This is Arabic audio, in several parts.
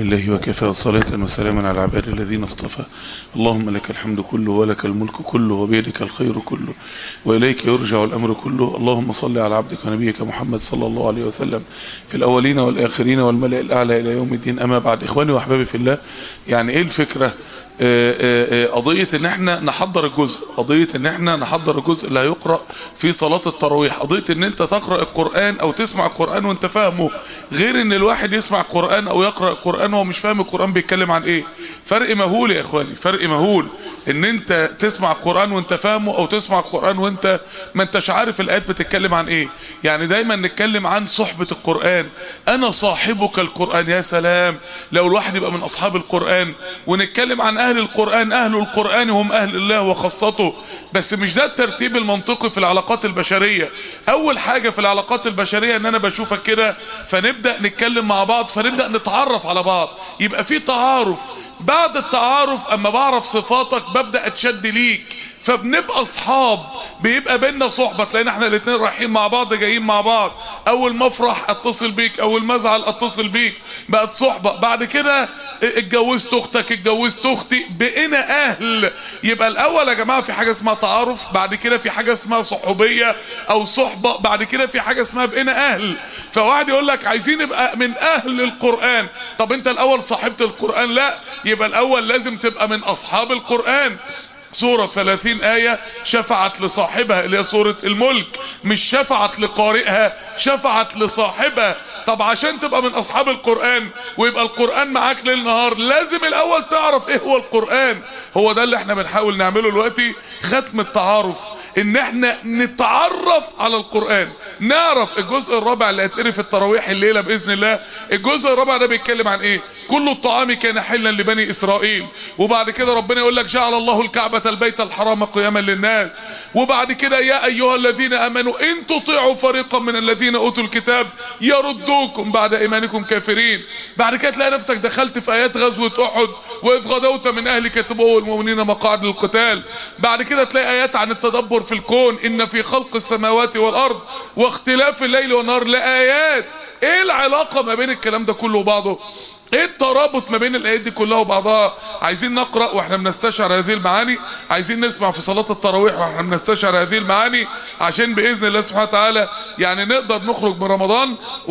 لله وكفى صلاة وسلاما على عباد الذين اصطفى. اللهم لك الحمد كله ولك الملك كله وبيدك الخير كله وإليك يرجع الأمر كله. اللهم صل على عبدك ونبيك محمد صلى الله عليه وسلم في الأولين والآخرين والملأ الأعلى إلى يوم الدين. أما بعد، إخواني وأحبابي في الله، يعني إيه الفكرة؟ قضية ان احنا نحضر الجزء اللي هيقرأ في صلاة التراويح، قضية ان انت تقرأ القرآن او تسمع القرآن وانت فاهمه، غير ان الواحد يسمع القرآن او يقرأ القرآن وهو مش فاهم القرآن بيتكلم عن ايه. فرق مهول يا اخواني، فرق مهول ان انت تسمع القرآن وانت فاهمه او تسمع القرآن وانت ما انتش عارف الايات بتتكلم عن ايه. يعني دايما نتكلم عن صحبة القرآن، انا صاحبك القرآن. يا سلام لو الواحد يبقى من اصحاب القرآن. ونتكلم عن اهل القرآن، اهل القرآن هم اهل الله وخاصته. بس مش ده الترتيب المنطقي في العلاقات البشرية. اول حاجة في العلاقات البشرية ان انا بشوفك كده فنبدأ نتكلم مع بعض، فنبدأ نتعرف على بعض، يبقى في تعارف. بعد التعارف اما بعرف صفاتك ببدأ اتشد ليك، فبنبقى اصحاب، بيبقى بينا صحبة. تلاقينا احنا الاتنين رايحين مع بعض جايين مع بعض، اول ما افرح اتصل بيك، اول ما ازعل اتصل بيك، بقت صحبة. بعد كده اتجوزت اختك، اتجوزت اختي، بقينا اهل. يبقى الاول يا جماعة في حاجة اسمها تعارف، بعد كده في حاجة اسمها صحوبية او صحبة، بعد كده في حاجة اسمها بقينا اهل. فواحد يقول لك عايزين نبقى من اهل القرآن. طب انت الاول صاحبت القرآن؟ لا، يبقى الاول لازم تبقى من اصحاب القرآن. سورة 30 آية شفعت لصاحبها، اللي هي سورة الملك، مش شفعت لقارئها، شفعت لصاحبها. طب عشان تبقى من اصحاب القرآن ويبقى القرآن معاك ليل نهار، لازم الاول تعرف ايه هو القرآن. هو ده اللي احنا بنحاول نعمله دلوقتي، ختم التعارف، ان احنا نتعرف على القرآن، نعرف. الجزء الرابع اللي هيتقري في التراويح الليلة بإذن الله، الجزء الرابع ده بيتكلم عن ايه؟ كل الطعام كان حلا لبني اسرائيل. وبعد كده ربنا يقول لك جعل الله الكعبة البيت الحرام قياما للناس. وبعد كده يا ايها الذين امنوا ان تطيعوا فريقا من الذين اوتوا الكتاب يردوكم بعد ايمانكم كافرين. بعد كده تلاقي نفسك دخلت في ايات غزوة احد، واذ غدوت من اهلك تبوأ المؤمنين مقاعد للقتال. بعد كده تلاقي ايات عن التدبر في الكون، ان في خلق السماوات والارض واختلاف الليل والنهار لآيات. ايه العلاقة ما بين الكلام ده كله وبعضه؟ ايه الترابط ما بين الايات دي كلها وبعضها؟ عايزين نقرأ واحنا بنستشعر هذه المعاني، عايزين نسمع في صلاة التراويح واحنا بنستشعر هذه المعاني، عشان باذن الله سبحانه وتعالى يعني نقدر نخرج من رمضان.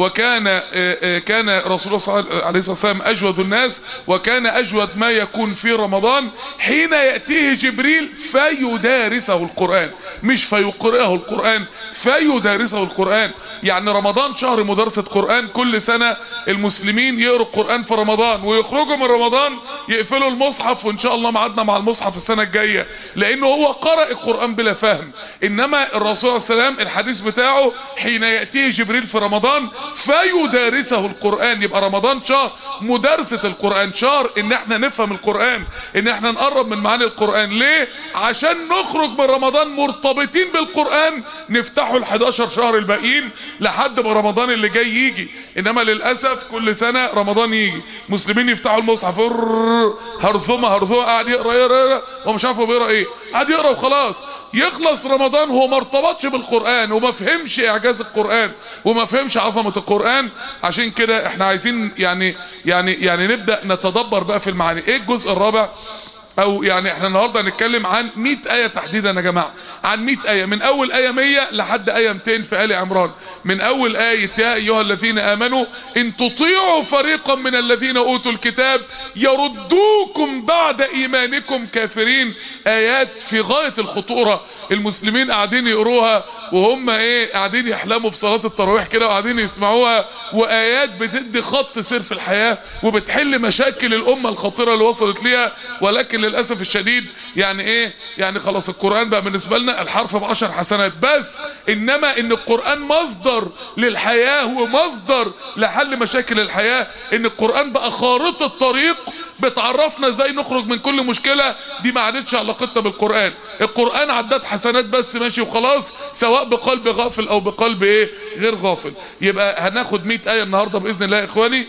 كان رسول الله صلى الله عليه وسلم اجود الناس، وكان اجود ما يكون في رمضان حين يأتيه جبريل فيدارسه القرآن، مش فيقرئه القرآن، فيدارسه القرآن. يعني رمضان شهر مدارسة قرآن. كل سنة المسلمين يقروا القرآن في رمضان، ويخرجوا من رمضان يقفلوا المصحف، وان شاء الله معادنا مع المصحف السنة الجاية، لانه هو قرأ القرآن بلا فهم. انما الرسول صلى الله عليه وسلم الحديث بتاعه حين يأتيه جبريل في رمضان فيدارسه القرآن. يبقى رمضان شهر مدارسة القرآن، شهر ان احنا نفهم القرآن، ان احنا نقرب من معاني القرآن. ليه؟ عشان نخرج من رمضان مرتبطين بالقرآن، نفتحوا ال11 شهر الباقيين لحد ما رمضان اللي جاي يجي. انما للأسف كل سنة رمضان يجي مسلمين يفتحوا المصحف هرثمة قاعد يقرأ ومش عارف هو بيقرأ ايه، قاعد يقرأ وخلاص. يخلص رمضان هو ما ارتبطش بالقرآن، وما فهمش اعجاز القرآن، وما فهمش عظمة القرآن. عشان كده احنا عايزين يعني نبدأ نتدبر بقى في المعاني. ايه الجزء الرابع؟ او يعني احنا النهاردة هنتكلم عن 100 آية تحديدا يا جماعة، عن 100 آية، من اول آية 100 لحد آية 200 في آل عمران. من اول آية يا ايها الذين امنوا ان تطيعوا فريقا من الذين اوتوا الكتاب يردوكم بعد ايمانكم كافرين. آيات في غاية الخطورة، المسلمين قاعدين يقروها وهم قاعدين يحلموا في صلاة التراويح كده وقاعدين يسمعوها، وآيات بتدي خط سير في الحياة وبتحل مشاكل الامة الخطيرة اللي وصلت ليها. ولكن للأسف الشديد يعني خلاص القرآن بقى بالنسبة لنا الحرف ب10 حسنات بس. انما ان القرآن مصدر للحياة ومصدر لحل مشاكل الحياة، ان القرآن بقى خارطة طريق بتعرفنا ازاي نخرج من كل مشكلة. دي ما عادتش علاقتنا بالقرآن. القرآن عداد حسنات بس ماشي وخلاص، سواء بقلب غافل او بقلب غير غافل. يبقى هناخد 100 آية النهاردة بإذن الله يا اخواني،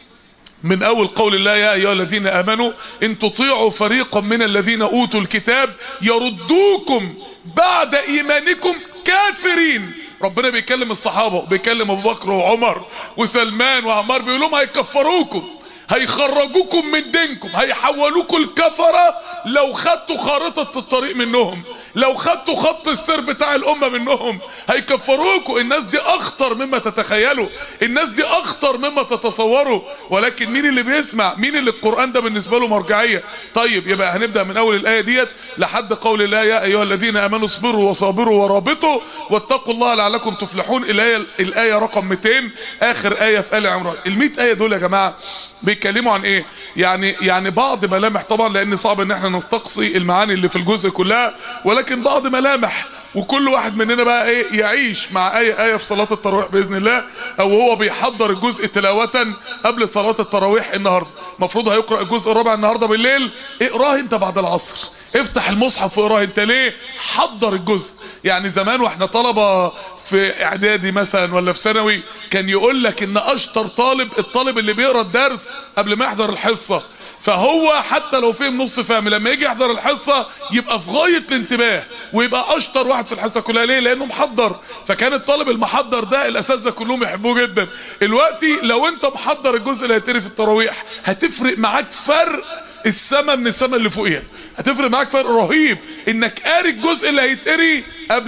من اول قول الله يا ايها الذين امنوا ان تطيعوا فريقا من الذين اوتوا الكتاب يردوكم بعد ايمانكم كافرين. ربنا بيكلم الصحابة، بيكلم ابو بكر وعمر وسلمان وعمار، بيقول لهم هيكفروكم، هيخرجوكم من دينكم، هيحولوكم الكفرة لو خدتوا خارطة الطريق منهم، لو خدتوا خط السير بتاع الامة منهم هيكفروكم. الناس دي اخطر مما تتخيلوا، الناس دي اخطر مما تتصوروا. ولكن مين اللي بيسمع؟ مين اللي القرآن ده بالنسبة له مرجعية؟ طيب يبقى هنبدأ من اول الاية ديت لحد قول الله يا ايها الذين امنوا اصبروا وصابروا ورابطوا واتقوا الله لعلكم تفلحون. الاية رقم 200 اخر اية في آل عمران. ال100 اية دول يا جماعة بيتكلموا عن ايه؟ يعني بعض ملامح طبعا، لان صعب ان احنا نستقصي المعاني اللي في الجزء كلها، ولكن بعض ملامح، وكل واحد مننا بقى ايه يعيش مع اية في صلاة التراويح باذن الله، او هو بيحضر الجزء تلاوة قبل صلاة التراويح النهاردة. المفروض هيقرأ الجزء الرابع النهاردة بالليل، اقراه انت بعد العصر، افتح المصحف واقراه انت. ليه؟ حضر الجزء. يعني زمان واحنا طلبة في اعدادي مثلا ولا في ثانوي كان يقول لك ان اشطر طالب الطالب اللي بيقرا الدرس قبل ما يحضر الحصة، فهو حتى لو فهم نص فهم لما يجي يحضر الحصة يبقى في غاية الانتباه ويبقى اشطر واحد في الحصة كلها. ليه؟ لانه محضر. فكان الطالب المحضر ده الاساتذه كلهم يحبوه جدا. دلوقتي لو انت محضر الجزء اللي هيتقري في التراويح هتفرق معاك فرق السما من السما اللي فوقيها، هتفرق معاك فرق رهيب انك قاري الجزء اللي هيتقري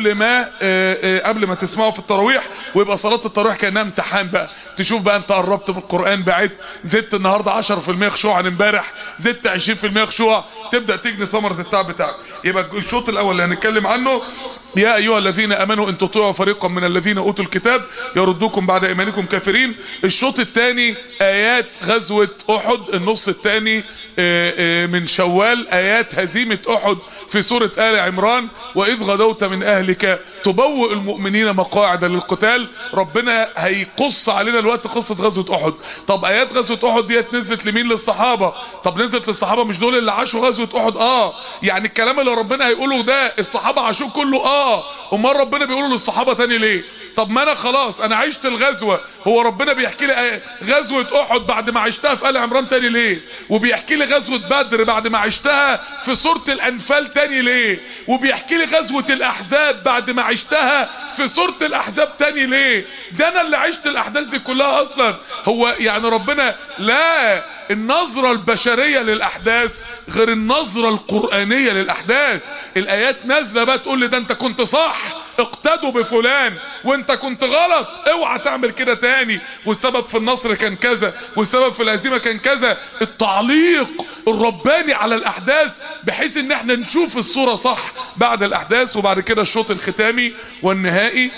قبل ما تسمعه في التراويح، ويبقى صلاة التراويح كأنها امتحان بقى. تشوف بقى انت قربت من القرآن بعيد، زدت النهاردة 10% خشوع عن امبارح، زدت 20% خشوع، تبدأ تجني ثمرة التعب بتاعك. يبقى الشوط الاول اللي هنتكلم عنه يا ايها الذين امنوا ان تطيعوا فريقا من الذين اوتوا الكتاب يردوكم بعد ايمانكم كافرين. الشوط الثاني ايات غزوة احد، النص الثاني من شوال ايات هزيمة احد في سورة آل عمران. واذ غدوت من اهلك تبوئ المؤمنين مقاعد للقتال. ربنا هيقص علينا الوقت قصة غزوة احد. طب ايات غزوة احد ديت نزلت لمين؟ للصحابة. طب نزلت للصحابة، مش دول اللي عاشوا غزوة احد؟ يعني الكلام اللي ربنا هيقوله ده الصحابة عاشوه كله. امال ربنا بيقوله للصحابة تاني ليه؟ طب ما انا خلاص انا عشت الغزوة، هو ربنا بيحكي لي غزوة احد بعد ما عشتها في آل عمران تاني ليه؟ وبيحكي لي غزوة بدر بعد ما عشتها في سورة الانفال تاني ليه؟ وبيحكي لي غزوة الاحزاب بعد ما عشتها في سورة الاحزاب تاني ليه؟ ده انا اللي عشت الاحداث دي كلها اصلا. هو يعني ربنا لا، النظرة البشرية للاحداث غير النظرة القرآنية للاحداث. الايات نازلة بقى تقول لي ده انت كنت صح اقتدوا بفلان، وانت كنت غلط اوعى تعمل كده تاني، والسبب في النصر كان كذا، والسبب في الهزيمة كان كذا. التعليق الرباني على الاحداث بحيث ان احنا نشوف الصورة صح بعد الاحداث. وبعد كده الشوط الختامي والنهائي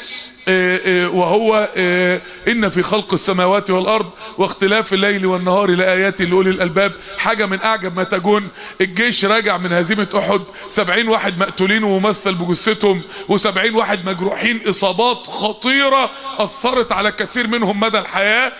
وهو ان في خلق السماوات والارض واختلاف الليل والنهار لآيات لأولي الالباب. حاجة من اعجب ما تكون. الجيش راجع من هزيمة احد 70 واحد مقتولين وممثل بجثتهم، و70 واحد مجروحين اصابات خطيرة اثرت على كثير منهم مدى الحياة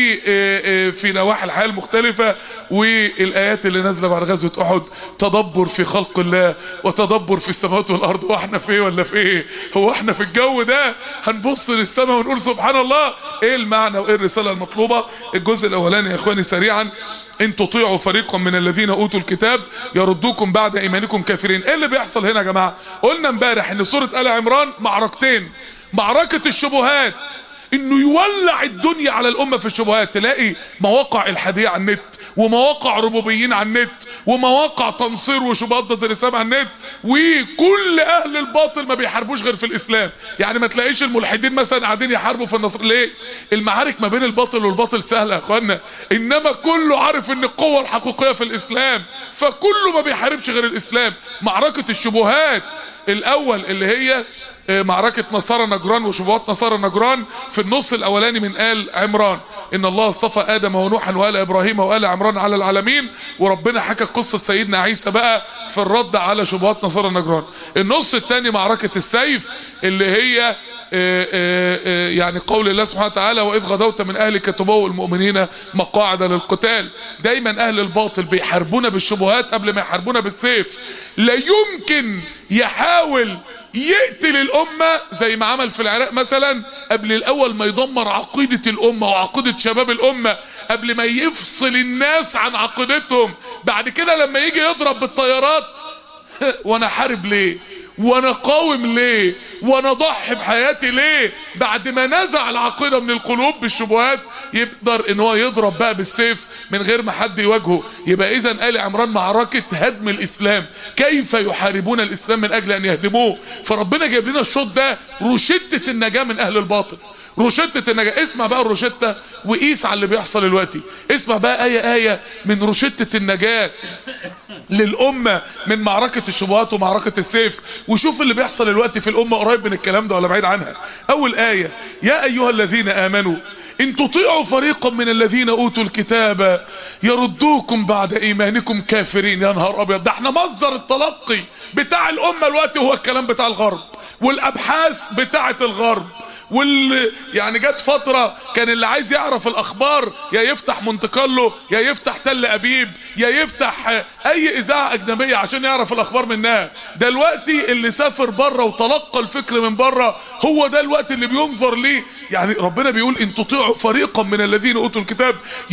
في نواحي الحياة المختلفة. والايات اللي نازلة بعد غزوة احد تدبر في خلق الله وتدبر في السماوات والارض. واحنا في ايه ولا في ايه؟ هو احنا في الجو ده هنبص للسماء ونقول سبحان الله؟ ايه المعنى وايه الرسالة المطلوبة؟ الجزء الاولاني يا اخواني سريعا، ان تطيعوا فريقا من الذين اوتوا الكتاب يردوكم بعد ايمانكم كافرين. ايه اللي بيحصل هنا يا جماعة؟ قلنا امبارح ان سورة آل عمران معركتين، معركة الشبهات انه يولع الدنيا على الامة في الشبهات. تلاقي مواقع الحادية على النت، ومواقع ربوبيين على النت، ومواقع تنصير وشبهات ضد الاسلام على النت، وكل اهل الباطل ما بيحاربوش غير في الاسلام. يعني ما تلاقيش الملحدين مثلا قاعدين يحاربوا في النصر. ليه؟ المعارك ما بين الباطل والباطل سهلة يا اخوانا، انما كله عارف ان القوة الحقيقية في الاسلام، فكله ما بيحاربش غير الاسلام. معركة الشبهات الاول اللي هي معركة نصارى نجران وشبهات نصارى نجران في النص الاولاني من آل عمران. ان الله اصطفى ادم ونوحا وآل ابراهيم وآل عمران على العالمين. وربنا حكى قصة سيدنا عيسى بقى في الرد على شبهات نصارى نجران. النص الثاني معركة السيف اللي هي يعني قول الله سبحانه وتعالى واذ غدوت من اهلك تبوئ المؤمنين مقاعد للقتال. دايما اهل الباطل بيحاربونا بالشبهات قبل ما يحاربونا بالسيف. لا يمكن يحاول يقتل الامة زي ما عمل في العراق مثلا قبل الاول ما يدمر عقيدة الامة وعقيدة شباب الامة، قبل ما يفصل الناس عن عقيدتهم. بعد كده لما يجي يضرب بالطيارات وانا حارب ليه؟ وانا قاوم ليه؟ وانا اضحي بحياتي ليه؟ بعد ما نزع العقيدة من القلوب بالشبهات يقدر ان هو يضرب بقى بالسيف من غير ما حد يواجهه. يبقى اذا آل عمران معركة هدم الاسلام، كيف يحاربون الاسلام من اجل ان يهدموه. فربنا جايب لنا الشوط ده روشتة النجاة من اهل الباطل، روشتة النجاة. اسمع بقى الروشتة وقيس على اللي بيحصل دلوقتي. اسمع بقى آية من روشتة النجاة للأمة من معركة الشبهات ومعركة السيف، وشوف اللي بيحصل دلوقتي في الأمة قريب من الكلام ده ولا بعيد عنها. أول آية: يا أيها الذين آمنوا إن تطيعوا فريقا من الذين أوتوا الكتاب يردوكم بعد إيمانكم كافرين. يا نهار أبيض، ده احنا مصدر التلقي بتاع الأمة الوقت هو الكلام بتاع الغرب والأبحاث بتاعة الغرب. يعني جت فترة كان اللي عايز يعرف الاخبار يا يفتح مونte كارلو، يا يفتح تل ابيب، يا يفتح اي اذاعة اجنبية عشان يعرف الاخبار منها. دلوقتي اللي سافر بره وتلقى الفكر من بره هو ده الوقت اللي بينظر ليه. يعني ربنا بيقول ان تطيعوا فريقا من الذين اوتوا الكتاب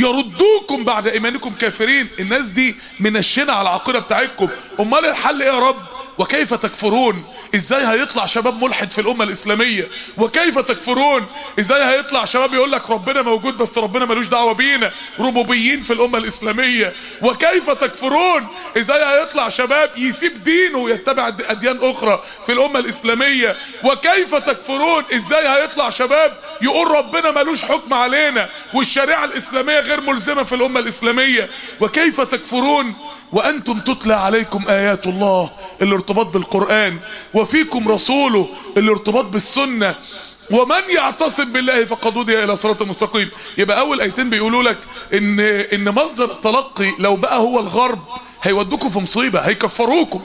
يردوكم بعد ايمانكم كافرين. الناس دي منشنة على العقيدة بتاعتكم. امال الحل ايه يا رب؟ وكيف تكفرون؟ ازاي هيطلع شباب ملحد في الامة الاسلامية؟ وكيف تكفرون؟ ازاي هيطلع شباب يقول لك ربنا موجود بس ربنا ملوش دعوة بينا، ربوبيين في الامة الاسلامية؟ وكيف تكفرون؟ ازاي هيطلع شباب يسيب دينه ويتبع اديان اخرى في الامة الاسلامية؟ وكيف تكفرون؟ ازاي هيطلع شباب يقول ربنا ملوش حكم علينا والشريعة الاسلامية غير ملزمة في الامة الاسلامية؟ وكيف تكفرون وانتم تتلى عليكم ايات الله، الارتباط بالقرآن، وفيكم رسوله، الارتباط بالسنة، ومن يعتصم بالله فقد هدي الى صراط مستقيم. يبقى اول ايتين بيقولوا لك ان مصدر التلقي لو بقى هو الغرب هيودوكم في مصيبة، هيكفروكم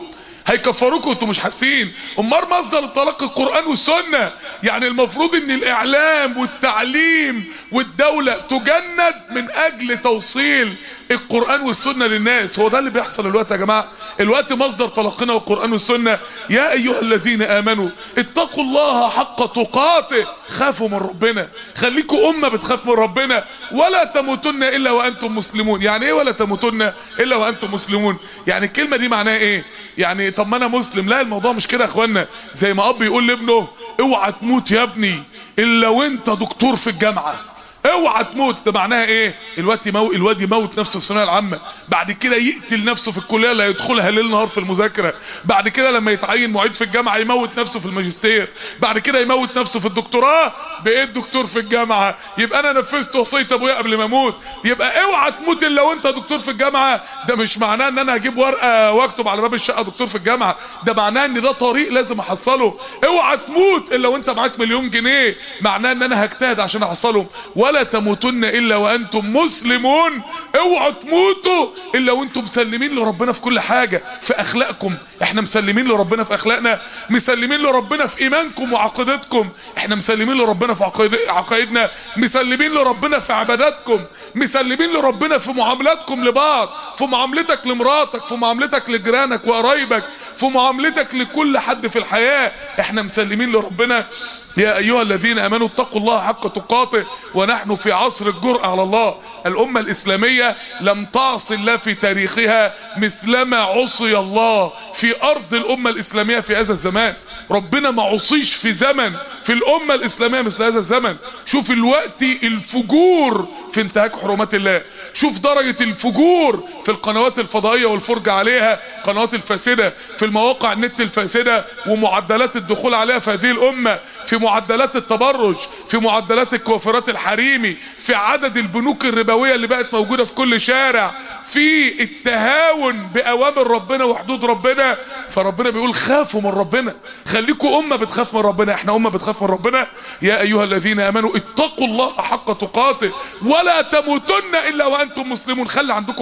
وانتم مش حاسين. امال مصدر التلقي القرآن والسنة. يعني المفروض ان الاعلام والتعليم والدولة تجند من اجل توصيل القرآن والسنة للناس. هو ده اللي بيحصل الوقت يا جماعة. الوقت مصدر تلقينا والقرآن والسنة. يا ايها الذين امنوا اتقوا الله حق تقاته، خافوا من ربنا، خليكوا امة بتخاف من ربنا. ولا تموتن الا وانتم مسلمون. يعني ايه ولا تموتن الا وانتم مسلمون؟ يعني الكلمة دي معناها ايه؟ يعني طب ما انا مسلم. لا، الموضوع مش كده يا اخوانا. زي ما اب يقول لابنه اوعى تموت يا ابني الا وانت دكتور في الجامعة، اوعى تموت. ده معناها ايه؟ الواد يموت نفسه في الثانويه العامه، بعد كده يقتل نفسه في الكليه اللي هيدخلها ليل نهار في المذاكره، بعد كده لما يتعين معيد في الجامعه يموت نفسه في الماجستير، بعد كده يموت نفسه في الدكتوراه، بقيت دكتور في الجامعه. يبقى انا نفذت وصيه ابويا قبل ما اموت. يبقى اوعى تموت الا وانت دكتور في الجامعه. ده مش معناه ان انا هجيب ورقه واكتب على باب الشقه دكتور في الجامعه، ده معناه ان ده طريق لازم احصله. اوعى تموت الا وانت معاك مليون جنيه، معناه ان انا هجتهد عشان احصلهم. ولا تموتن الا وانتم مسلمون، اوعوا تموتوا الا وانتم مسلمين لربنا في كل حاجة. في اخلاقكم احنا مسلمين لربنا، في اخلاقنا مسلمين لربنا، في ايمانكم وعقيدتكم احنا مسلمين لربنا، في عقائدنا مسلمين لربنا، في عباداتكم مسلمين لربنا، في معاملاتكم لبعض، في معاملتك لمراتك، في معاملتك لجيرانك وقرايبك، في معاملتك لكل حد في الحياة احنا مسلمين لربنا. يا ايها الذين امنوا اتقوا الله حق تقاته. ونحن في عصر الجرأة على الله. الامة الاسلامية لم تعصي الله في تاريخها مثلما عصي الله في ارض الامة الاسلامية في هذا الزمان. ربنا ما عصيش في زمن في الامة الاسلامية مثل هذا الزمن. شوف الوقت الفجور في انتهاك حرمات الله، شوف درجة الفجور في القنوات الفضائية والفرجة عليها، قنوات الفاسدة، في المواقع النت الفاسدة ومعدلات الدخول عليها في هذه الامة، في معدلات التبرج، في معدلات الكوافرات الحريمي، في عدد البنوك الربوية اللي بقت موجودة في كل شارع، في التهاون بأوامر ربنا وحدود ربنا. فربنا بيقول خافوا من ربنا، خليكوا أمة بتخاف من ربنا. احنا أمة بتخاف من ربنا. يا أيها الذين آمنوا اتقوا الله حق تقاته ولا تموتن إلا وأنتم مسلمون. خلي عندكم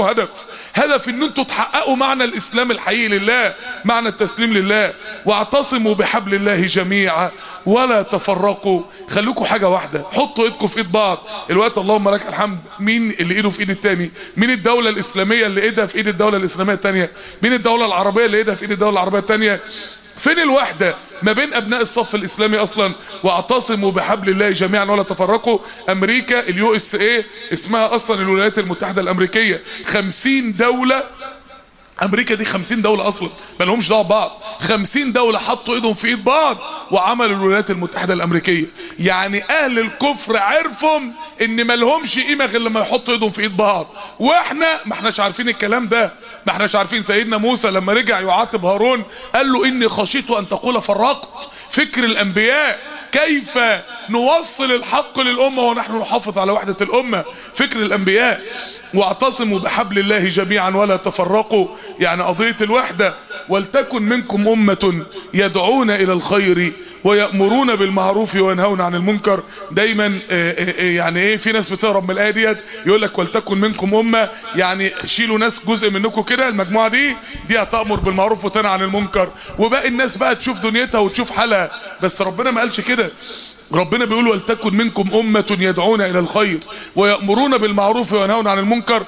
هدف ان انتوا تحققوا معنى الإسلام الحقيقي لله، معنى التسليم لله. واعتصموا بحبل الله جميعا ولا تفرقوا. خليكوا حاجة واحدة، حطوا ايدكم في ايد بعض. الوقت اللهم لك الحمد مين اللي ايده في ايد التاني؟ مين الدولة الاسلامية اللي ايدها في ايد الدولة الاسلامية التانية؟ مين الدولة العربية اللي ايدها في ايد الدولة العربية التانية؟ فين الوحدة ما بين ابناء الصف الاسلامي اصلا؟ واعتصموا بحبل الله جميعا ولا تفرقوا. امريكا USA اسمها اصلا الولايات المتحدة الامريكية. 50 دولة امريكا دي 50 دولة اصلا ما لهمش دعوه ببعض، 50 دولة حطوا ايدهم في ايد بعض وعملوا الولايات المتحدة الامريكية. يعني اهل الكفر عرفوا ان ما لهمش قيمة غير لما يحطوا ايدهم في ايد بعض، واحنا ما احناش عارفين الكلام ده، ما احناش عارفين. سيدنا موسى لما رجع يعاتب هارون قال له اني خشيت ان تقول فرقت. فكر الانبياء كيف نوصل الحق للامة ونحن نحافظ على وحدة الامة، فكر الانبياء. واعتصموا بحبل الله جميعا ولا تفرقوا، يعني قضية الوحدة. ولتكن منكم أمة يدعون إلى الخير ويأمرون بالمعروف وينهون عن المنكر. دايما يعني ايه، في ناس بتهرب من الآية ديت يقول لك ولتكن منكم أمة، يعني شيلوا ناس جزء منكم كده، المجموعة دي هتأمر بالمعروف وتنهى عن المنكر، وباقي الناس بقى تشوف دنيتها وتشوف حالها. بس ربنا ما قالش كده، ربنا بيقول ولتكن منكم أمة يدعون إلى الخير ويأمرون بالمعروف وينهون عن المنكر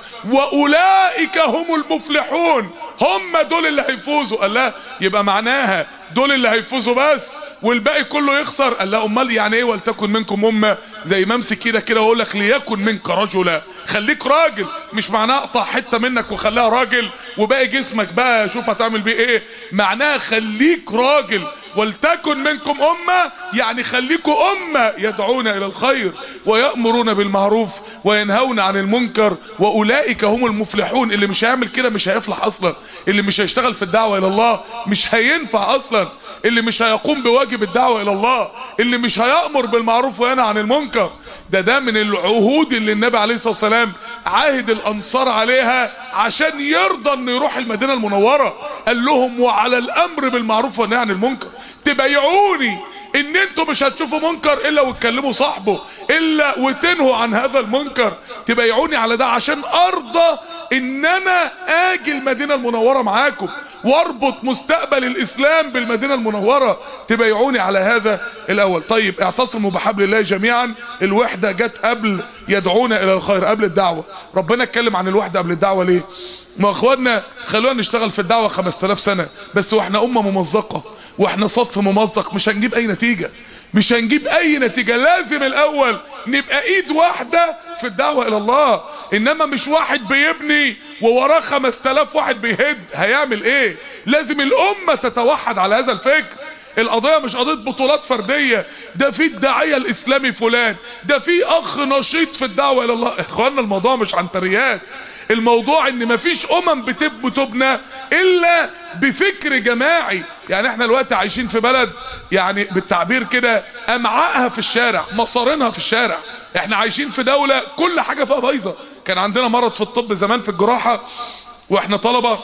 وأولئك هم المفلحون. هم دول اللي هيفوزوا. قال لا، يبقى معناها دول اللي هيفوزوا بس والباقي كله يخسر؟ قال لا، امال يعني ايه ولتكن منكم امه؟ زي ما امسك كده كده واقول لك ليكن منك رجلا، خليك راجل، مش معناه اقطع حته منك وخليها راجل وباقي جسمك بقى شوف هتعمل بيه ايه. معناها خليك راجل. ولتكن منكم امه يعني خليكوا امه يدعون الى الخير ويأمرون بالمعروف وينهون عن المنكر واولئك هم المفلحون. اللي مش هيعمل كده مش هيفلح اصلا، اللي مش هيشتغل في الدعوه الى الله مش هينفع اصلا، اللي مش هيقوم بواجب الدعوة الى الله، اللي مش هيأمر بالمعروف وينهى عن المنكر. ده من العهود اللي النبي عليه الصلاة والسلام عاهد الانصار عليها عشان يرضى انه يروح المدينة المنورة. قال لهم وعلى الامر بالمعروف والنهي عن المنكر تبايعوني ان انتوا مش هتشوفوا منكر الا وتكلموا صاحبه، الا وتنهوا عن هذا المنكر. تبايعوني على ده عشان ارضى ان انا اجي المدينة المنورة معاكم واربط مستقبل الاسلام بالمدينة المنورة. تبايعوني على هذا الاول. طيب اعتصموا بحبل الله جميعا، الوحدة جت قبل يدعون الى الخير، قبل الدعوة. ربنا اتكلم عن الوحدة قبل الدعوة ليه؟ ما اخواننا خلونا نشتغل في الدعوة 5000 سنة بس واحنا امة ممزقة واحنا صف ممزق مش هنجيب اي نتيجة، مش هنجيب اي نتيجة. لازم الاول نبقى ايد واحدة في الدعوة الى الله، انما مش واحد بيبني ووراه 5000 واحد بيهد، هيعمل ايه؟ لازم الامة تتوحد على هذا الفكر. القضية مش قضية بطولات فردية، ده في الداعية الاسلامي فلان، ده في اخ نشيط في الدعوة الى الله. اخواننا الموضوع مش عنتريات، الموضوع ان مفيش بتبنى الا بفكر جماعي. يعني احنا دلوقتي عايشين في بلد يعني بالتعبير كده امعائها في الشارع، مصارينها في الشارع. احنا عايشين في دولة كل حاجة فيها بايظة. كان عندنا مرض في الطب زمان في الجراحة واحنا طلبة،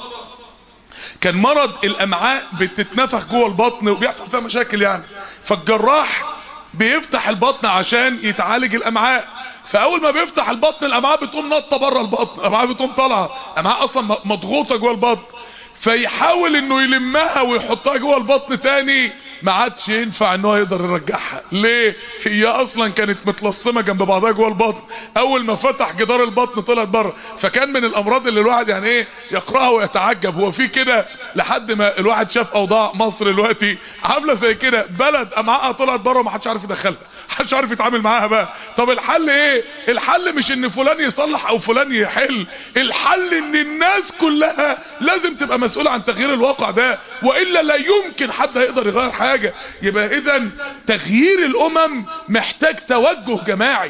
كان مرض الامعاء بتتنفخ جوه البطن وبيحصل فيها مشاكل يعني، فالجراح بيفتح البطن عشان يتعالج الامعاء. فاول ما بيفتح البطن الامعاء بتقوم نطه بره البطن، الامعاء بتقوم طالعه، الامعاء اصلا مضغوطه جوه البطن، فيحاول انه يلمها ويحطها جوه البطن تاني، ما عادش ينفع ان هو يقدر يرجعها. ليه؟ هي اصلا كانت متلصمه جنب بعضها جوه البطن، اول ما فتح جدار البطن طلعت بره. فكان من الامراض اللي الواحد يعني ايه يقراها ويتعجب هو في كده، لحد ما الواحد شاف اوضاع مصر دلوقتي عامله زي كده، بلد امعائها طلعت بره وما حدش عارف يدخلها، محدش عارف يتعامل معاها بقى. طب الحل ايه؟ الحل مش ان فلان يصلح او فلان يحل، الحل ان الناس كلها لازم تبقى مسؤولة عن تغيير الواقع ده، وإلا لا يمكن حد هيقدر يغير حاجة. يبقى إذن تغيير الأمم محتاج توجه جماعي،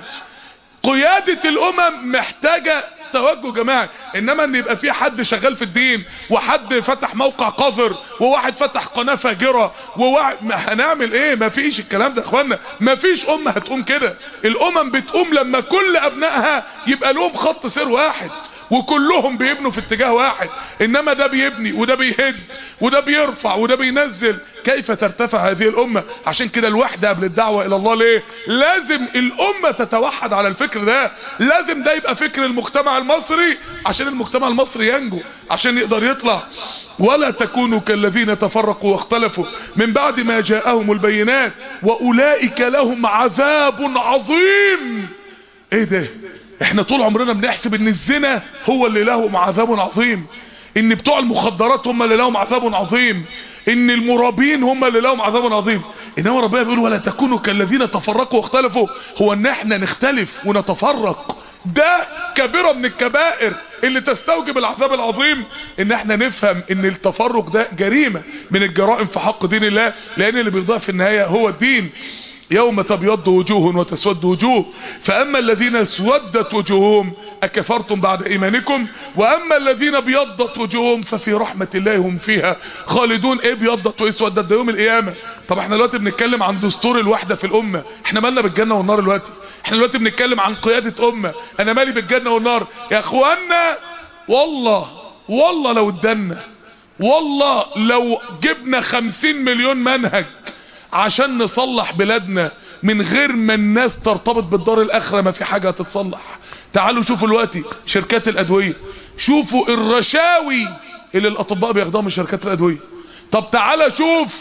قيادة الأمم محتاجة توجه جماعي. انما ان يبقى في حد شغال في الدين وحد فتح موقع قذر وواحد فتح قناة فاجرة وواحد، هنعمل ايه؟ ما فيش الكلام ده يا اخوانا، ما فيش امة هتقوم كده. الامم بتقوم لما كل ابنائها يبقى لهم خط سير واحد وكلهم بيبنوا في اتجاه واحد. انما ده بيبني وده بيهد وده بيرفع وده بينزل، كيف ترتفع هذه الامة؟ عشان كده الوحدة قبل الدعوة الى الله. ليه؟ لازم الامة تتوحد على الفكر ده، لازم ده يبقى فكر المجتمع المصري عشان المجتمع المصري ينجو، عشان يقدر يطلع. ولا تكونوا كالذين تفرقوا واختلفوا من بعد ما جاءهم البينات واولئك لهم عذاب عظيم. ايه ده؟ احنا طول عمرنا بنحسب ان الزنا هو اللي لهم عذاب عظيم، ان بتوع المخدرات هم اللي لهم عذاب عظيم، ان المرابين هم اللي لهم عذاب عظيم. انما ربنا بيقول ولا تكونوا كالذين تفرقوا واختلفوا. هو ان احنا نختلف ونتفرق ده كبيرة من الكبائر اللي تستوجب العذاب العظيم. ان احنا نفهم ان التفرق ده جريمة من الجرائم في حق دين الله، لان اللي بيضيع في النهاية هو الدين. يوم تبيض وجوه وتسود وجوه، فاما الذين اسودت وجوههم اكفرتم بعد ايمانكم واما الذين ابيضت وجوههم ففي رحمة الله هم فيها خالدون. ايه بيضت واسودت؟ ده يوم القيامة. طب احنا دلوقتي بنتكلم عن دستور الوحدة في الامة، احنا مالنا بالجنة والنار دلوقتي؟ احنا دلوقتي بنتكلم عن قيادة امة، انا مالي بالجنة والنار يا اخوانا؟ والله لو ادنا، والله لو جبنا 50 مليون منهج عشان نصلح بلادنا من غير ما الناس ترتبط بالدار الاخرة، ما في حاجة هتتصلح. تعالوا شوفوا دلوقتي شركات الادوية، شوفوا الرشاوي اللي الاطباء بياخدوها من شركات الادوية. طب تعالى شوف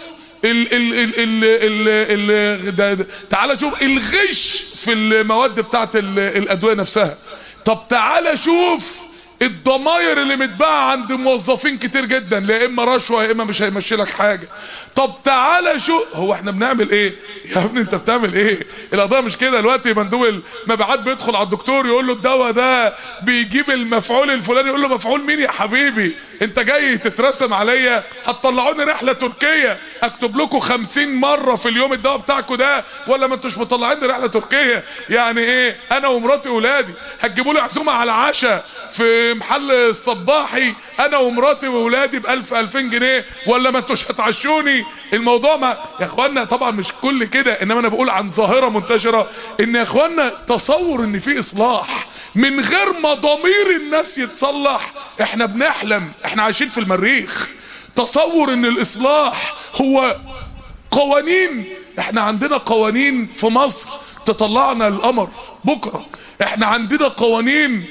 تعالى شوف الغش في المواد بتاعت الادوية نفسها. طب تعالى شوف الضماير اللي متباعة عند موظفين كتير جدا، لا اما رشوة يا اما مش هيمشي لك حاجة. طب تعالى شو هو احنا بنعمل ايه يا ابني؟ انت بتعمل ايه؟ القضايا مش كده. دلوقتي مندوب المبيعات بيدخل على الدكتور يقول له الدواء ده بيجيب المفعول الفلاني، يقول له مفعول مين يا حبيبي؟ انت جاي تترسم عليا؟ هتطلعوني رحلة تركيا اكتب لكم 50 مرة في اليوم الدواء بتاعكم ده، ولا ما انتوش مطلعيني رحلة تركيا؟ يعني ايه انا ومراتي واولادي هتجيبوا لي عزومة على عشاء في محل الصباحي انا ومراتي واولادي ب1000-2000 جنيه، ولا ما انتوش هتعشوني؟ الموضوع ما يا اخوانا طبعا مش كل كده، انما انا بقول عن ظاهرة منتشرة ان يا اخوانا تصور ان في اصلاح من غير ما ضمير الناس يتصلح. احنا بنحلم، احنا عايشين في المريخ. تصور ان الاصلاح هو قوانين. احنا عندنا قوانين في مصر تطلعنا القمر بكرة، احنا عندنا قوانين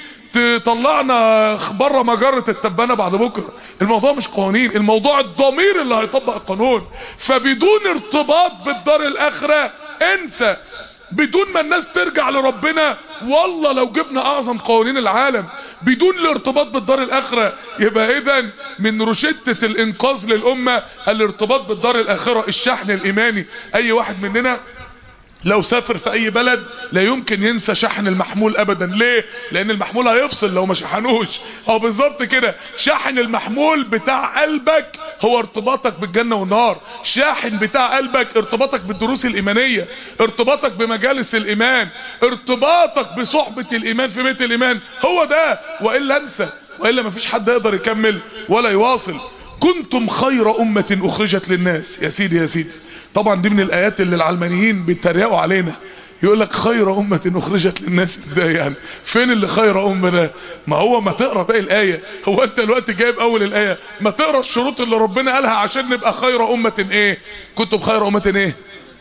تطلعنا بره مجرة التبانة بعد بكرة. الموضوع مش قوانين، الموضوع الضمير اللي هيطبق القانون. فبدون ارتباط بالدار الاخرة انسى، بدون ما الناس ترجع لربنا، والله لو جبنا اعظم قوانين العالم بدون الارتباط بالدار الاخرة، يبقى اذا من رشدة الانقاذ للامة الارتباط بالدار الاخرة، الشحن الايماني. اي واحد مننا لو سافر في اي بلد لا يمكن ينسى شحن المحمول ابدا. ليه؟ لان المحمول هيفصل لو ما شحنوش. او بالظبط كده، شاحن المحمول بتاع قلبك هو ارتباطك بالجنة والنار، شاحن بتاع قلبك ارتباطك بالدروس الايمانية، ارتباطك بمجالس الايمان، ارتباطك بصحبة الايمان في بيت الايمان، هو ده. والا انسى، والا ما فيش حد يقدر يكمل ولا يواصل. كنتم خير امة اخرجت للناس. يا سيدي يا سيدي، طبعا دي من الايات اللي العلمانيين بيتريقوا علينا، يقول لك خير امة اخرجت للناس. ازاي يعني؟ فين اللي خير امة ده؟ ما هو ما تقرا باقي الايه. هو انت دلوقتي جايب اول الايه، ما تقرا الشروط اللي ربنا قالها عشان نبقى خير امة. ايه كنتم خير امة؟ ايه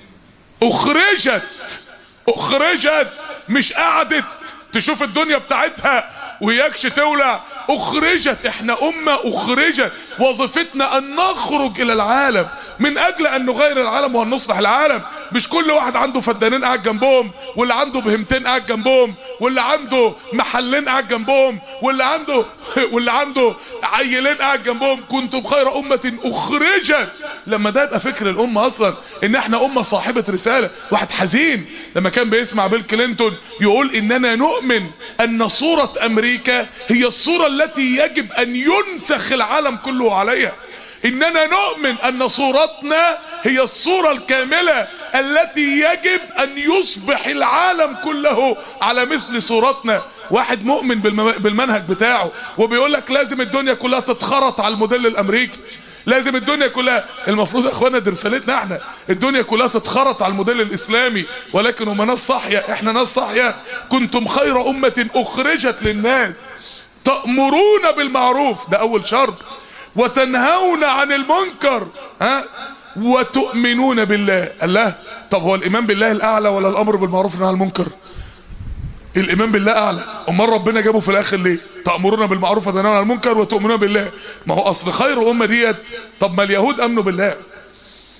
اخرجت، مش قعدت تشوف الدنيا بتاعتها وياكش تولع. اخرجت، احنا امة اخرجت، وظيفتنا ان نخرج الى العالم من اجل ان نغير العالم وان نصلح العالم. مش كل واحد عنده فدانين قاعد جنبهم، واللي عنده بهمتين قاعد جنبهم، واللي عنده محلين قاعد جنبهم، واللي عنده عيلين قاعد جنبهم. كنتم خير امة اخرجت. لما ده يبقى فكر الامة اصلا ان احنا امة صاحبة رسالة. واحد حزين لما كان بيسمع بيل كلينتون يقول اننا نؤمن ان صورة امريكا هي الصورة التي يجب ان ينسخ العالم كله عليها. اننا نؤمن ان صورتنا هي الصورة الكاملة التي يجب ان يصبح العالم كله على مثل صورتنا. واحد مؤمن بالمنهج بتاعه وبيقول لك لازم الدنيا كلها تتخرط على الموديل الامريكي، لازم الدنيا كلها، المفروض يا اخوانا دي رسالتنا احنا، الدنيا كلها تتخرط على الموديل الاسلامي. ولكن هم ناس صاحية، احنا ناس صاحية. كنتم خير امة اخرجت للناس تأمرون بالمعروف، ده اول شرط، وتنهون عن المنكر، وتؤمنون بالله. الله، طب هو الايمان بالله الاعلى ولا الامر بالمعروف والنهي عن المنكر؟ الايمان بالله اعلى، امال ربنا جابه في الاخر ليه؟ تأمرون بالمعروف وتنهون عن المنكر وتؤمنون بالله. ما هو اصل خير امة ديت. طب ما اليهود امنوا بالله،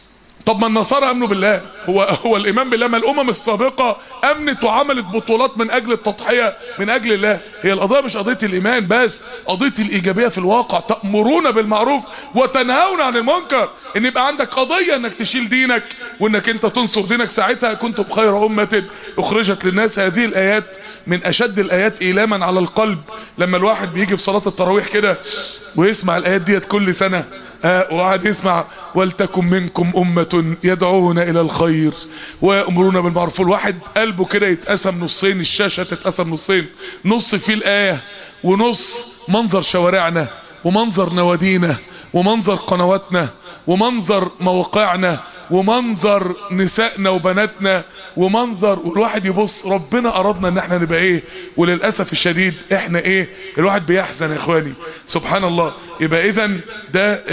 طب ما النصارى امنوا بالله، هو الايمان بالله، ما الامم السابقة امنت وعملت بطولات من اجل التضحية من اجل الله. هي القضية مش قضية الايمان بس، قضية الايجابية في الواقع. تأمرون بالمعروف وتنهون عن المنكر، ان يبقى عندك قضية انك تشيل دينك وانك انت تنصر دينك. ساعتها كنتم خير امة اخرجت للناس. هذه الايات من اشد الايات ايلاما على القلب. لما الواحد بيجي في صلاة التراويح كده ويسمع الايات ديت كل سنة، وقعد يسمع ولتكن منكم امة يدعون الى الخير ويأمرون بالمعروف، الواحد قلبه كده يتقسم نصين، الشاشة تتقسم نصين، نص فيه الآية ونص منظر شوارعنا ومنظر نوادينا ومنظر قنواتنا ومنظر مواقعنا ومنظر نسائنا وبناتنا ومنظر، والواحد يبص ربنا ارادنا ان احنا نبقى ايه، وللأسف الشديد احنا ايه. الواحد بيحزن يا اخواني سبحان الله. يبقى اذا ده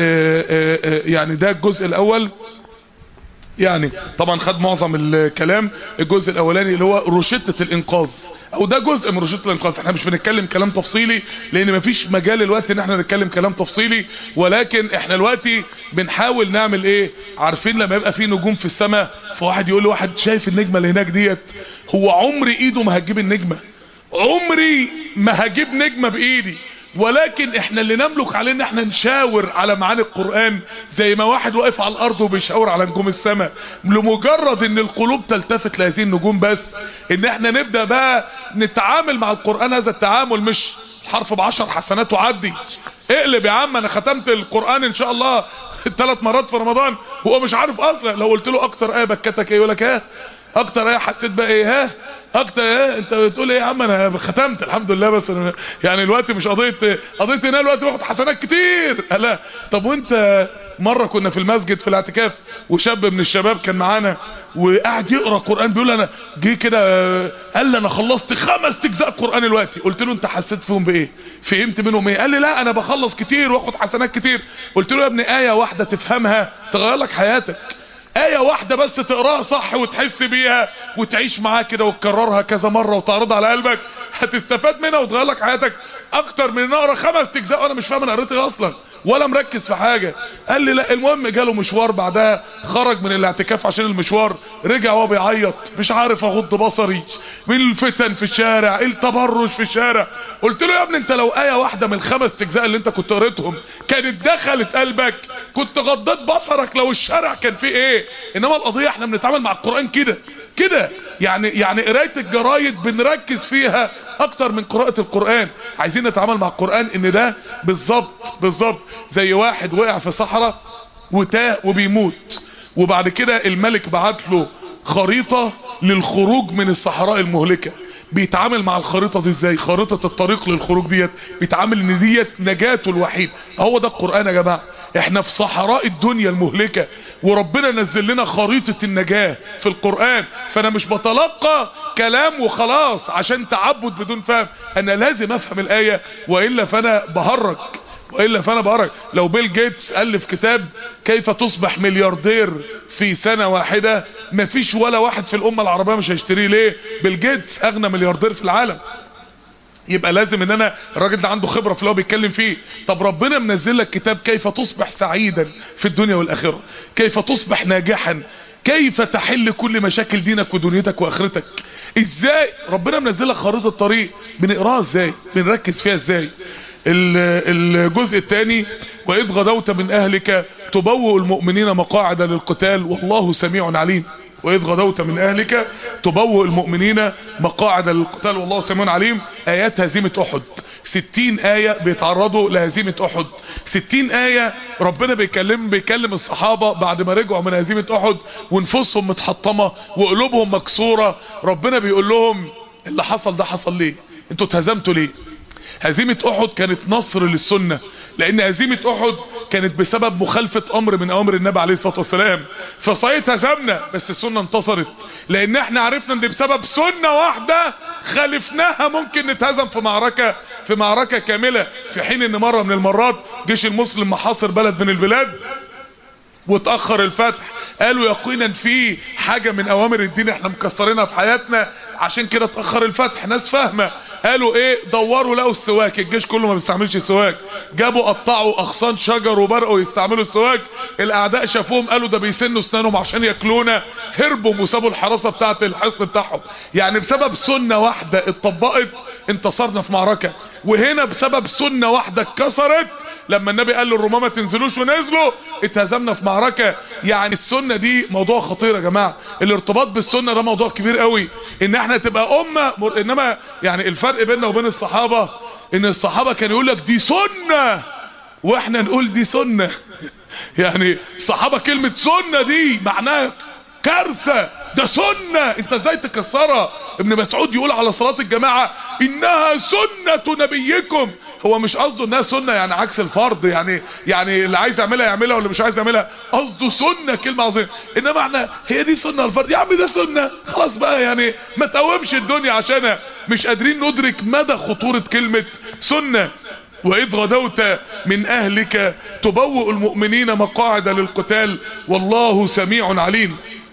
يعني ده الجزء الاول. يعني طبعا خد معظم الكلام الجزء الاولاني اللي هو روشتة الانقاذ، او ده جزء من روشتة الانقاذ. احنا مش بنتكلم كلام تفصيلي لان مفيش مجال الوقت ان احنا نتكلم كلام تفصيلي، ولكن احنا دلوقتي بنحاول نعمل ايه. عارفين لما يبقى في نجوم في السماء، فواحد يقول لواحد شايف النجمة اللي هناك ديت، هو عمري ايده ما هتجيب النجمة، عمري ما هجيب نجمة بايدي، ولكن احنا اللي نملك عليه ان احنا نشاور على معاني القرآن، زي ما واحد واقف على الارض وبيشاور على نجوم السماء. لمجرد ان القلوب تلتفت لهذه النجوم بس، ان احنا نبدأ بقى نتعامل مع القرآن هذا التعامل، مش الحرف ب10 حسنات وعدي. اقلب يا عم، انا ختمت القرآن ان شاء الله 3 مرات في رمضان وهو مش عارف اصلا. لو قلت له اكتر ايه بكتك ايه، يقول لك ها اكتر ايه حسيت بقى ايه، ها اكتر ايه انت بتقول ايه يا عم، انا ختمت الحمد لله. بس يعني الوقت مش قضيه ان انا الوقت باخد حسنات كتير. لا طب وانت، مره كنا في المسجد في الاعتكاف وشاب من الشباب كان معانا وقاعد يقرا قران، بيقول انا جه كده قال لي انا خلصت 5 اجزاء قران دلوقتي. قلت له انت حسيت فيهم بايه، فهمت منهم ايه؟ قال لي لا انا بخلص كتير واخد حسنات كتير. قلت له يا ابني ايه واحده تفهمها تغير لك حياتك، آية واحدة بس تقراها صح وتحس بيها وتعيش معاها كده وتكررها كذا مرة وتعرضها على قلبك، هتستفاد منها وتغير لك حياتك اكتر من ان اقرا 5 اجزاء وانا مش فاهم انا قريت ايه اصلا ولا مركز في حاجة. قال لي لا. المهم جاله مشوار بعدها، خرج من الاعتكاف عشان المشوار، رجع وهو بيعيط مش عارف اغض بصري من الفتن في الشارع، التبرج في الشارع. قلت له يا ابني انت لو آية واحدة من 5 اجزاء اللي انت كنت قريتهم كانت دخلت قلبك كنت غضيت بصرك لو الشارع كان فيه ايه. انما القضية احنا بنتعامل مع القرآن كده يعني قراية الجرايد بنركز فيها اكتر من قراءة القرآن. عايزين نتعامل مع القرآن ان ده بالظبط زي واحد وقع في صحراء وتاه وبيموت، وبعد كده الملك بعت له خريطة للخروج من الصحراء المهلكة. بيتعامل مع الخريطة دي ازاي؟ خريطة الطريق للخروج ديت بيتعامل ان ديت نجاته الوحيد. هو ده القرآن يا جماعة. احنا في صحراء الدنيا المهلكة وربنا نزل لنا خريطة النجاة في القرآن. فانا مش بتلقى كلام وخلاص عشان تعبد بدون فهم، انا لازم افهم الآية والا فانا بهرج. لو بيل جيتس ألف كتاب كيف تصبح ملياردير في سنة واحدة، مفيش ولا واحد في الأمة العربية مش هيشتريه. ليه؟ بيل جيتس أغنى ملياردير في العالم. يبقى لازم ان انا الراجل ده عنده خبرة في اللي هو بيتكلم فيه. طب ربنا منزل لك كتاب كيف تصبح سعيدا في الدنيا والآخرة، كيف تصبح ناجحا، كيف تحل كل مشاكل دينك ودنيتك واخرتك. ازاي ربنا منزل لك خريطة الطريق؟ بنقراها ازاي؟ بنركز فيها ازاي؟ الجزء الثاني وإذ غدوت من أهلك تبوئ المؤمنين مقاعد للقتال والله سميع عليم. وإذ غدوت من أهلك تبوئ المؤمنين مقاعد للقتال والله سميع عليم. آيات هزيمة أحد 60 آية بيتعرضوا لهزيمة أحد. 60 آية ربنا بيكلم الصحابة بعد ما رجعوا من هزيمة أحد ونفوسهم متحطمة وقلوبهم مكسورة. ربنا بيقول لهم اللي حصل ده حصل ليه؟ انتوا اتهزمتوا ليه؟ هزيمة احد كانت نصر للسنة، لان هزيمة احد كانت بسبب مخالفة امر من اوامر النبي عليه الصلاة والسلام. فصحيح هزمنا بس السنة انتصرت، لان احنا عرفنا ان بسبب سنة واحدة خالفناها ممكن نتهزم في معركة كاملة. في حين ان مرة من المرات جيش المسلم محاصر بلد من البلاد وتأخر الفتح. قالوا يقينا في حاجة من اوامر الدين احنا مكسرينها في حياتنا عشان كده تأخر الفتح. ناس فاهمة قالوا ايه، دوروا لقوا السواك، الجيش كله ما بيستعملش السواك، جابوا قطعوا اغصان شجر وبرقوا يستعملوا السواك، الاعداء شافوهم قالوا ده بيسنوا اسنانهم عشان ياكلونا، هربوا وسابوا الحراسة بتاعه الحصن بتاعهم. يعني بسبب سنة واحدة اتطبقت انتصرنا في معركة. وهنا بسبب سنة واحدة اتكسرت لما النبي قال للرومان ما تنزلوش ونزلوا اتهزمنا في معركة. يعني السنة دي موضوع خطير يا جماعة، الارتباط بالسنة ده موضوع كبير قوي، ان احنا تبقى امة انما يعني الفرق بيننا وبين الصحابة ان الصحابة كانوا يقول لك دي سنة واحنا نقول دي سنة. يعني الصحابة كلمة سنة دي معناها كارثة، ده سنة انت ازاي تكسرها. ابن مسعود يقول على صلاة الجماعة انها سنة نبيكم، هو مش قصده انها سنة يعني عكس الفرض، يعني اللي عايز يعملها يعملها واللي مش عايز يعملها، قصده سنة كلمة عظيمة. انما احنا هي دي سنة الفرض يا عم، ده سنة خلاص بقى، يعني ما تقومش الدنيا عشانها، مش قادرين ندرك مدى خطورة كلمة سنة. وإذ غدوت من أهلك تبوئ المؤمنين مقاعد للقتال والله سميع عليم.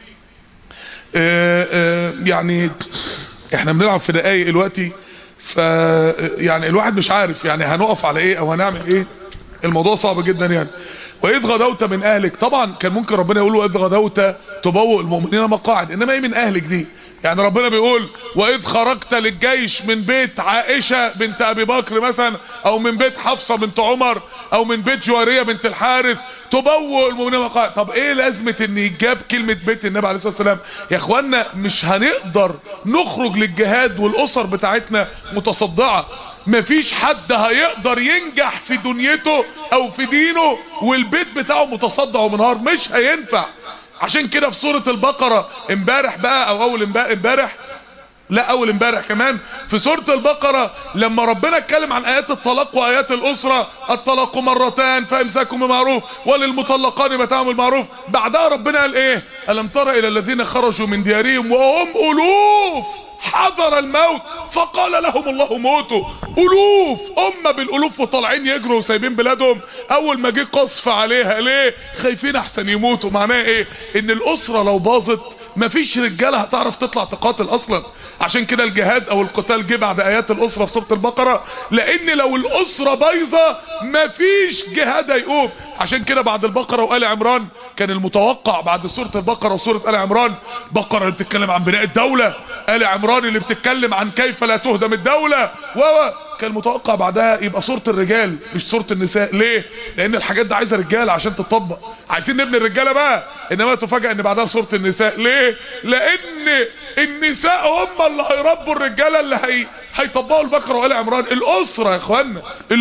يعني احنا بنلعب في دقايق دلوقتي، يعني الواحد مش عارف يعني هنقف على ايه او هنعمل ايه، الموضوع صعب جدا يعني. وإذ غدوت من أهلك، طبعا كان ممكن ربنا يقول وإذ غدوت تبوئ المؤمنين مقاعد، انما ايه من أهلك دي؟ يعني ربنا بيقول وإذ خرجت للجيش من بيت عائشة بنت أبي بكر مثلا، او من بيت حفصة بنت عمر، او من بيت جوارية بنت الحارث تبوئ المؤمنين مقاعد. طب ايه لازمة ان يجاب كلمة بيت النبي عليه الصلاة والسلام؟ يا اخوانا مش هنقدر نخرج للجهاد والاسر بتاعتنا متصدعة، مفيش حد هيقدر ينجح في دنيته او في دينه والبيت بتاعه متصدع ومنهار، مش هينفع. عشان كده في سورة البقرة امبارح بقى او اول امبارح كمان في سورة البقرة لما ربنا اتكلم عن ايات الطلاق وايات الاسرة، الطلاق مرتان فامساكم بمعروف وللمطلقات متاع بالمعروف، بعدها ربنا قال ايه؟ الم تر الى الذين خرجوا من ديارهم وهم الوف حذر الموت فقال لهم الله موتوا. الوف، امه بالالوف وطالعين يجروا وسايبين بلادهم، اول ما جه قصف عليها ليه؟ خايفين احسن يموتوا. معناه ايه؟ ان الاسره لو باظت مفيش رجاله هتعرف تطلع تقاتل اصلا. عشان كده الجهاد او القتال جه بعد ايات الاسره في سوره البقره، لان لو الاسره بايظه مفيش جهاد هيقوم. عشان كده بعد البقره وآل عمران كان المتوقع بعد سوره البقره وسوره آل عمران، بقره اللي بتتكلم عن بناء الدوله، آل عمران اللي بتتكلم عن كيف لا تهدم الدوله، كان متوقع بعدها يبقى سورة الرجال مش سورة النساء. ليه؟ لان الحاجات دي عايزة رجال عشان تطبق، عايزين نبني الرجالة بقى، انما تفاجأ ان بعدها سورة النساء. ليه؟ لان النساء هم اللي هيربوا الرجالة اللي هيطبقوا البقرة وآل عمران. الاسرة يا اخوانا،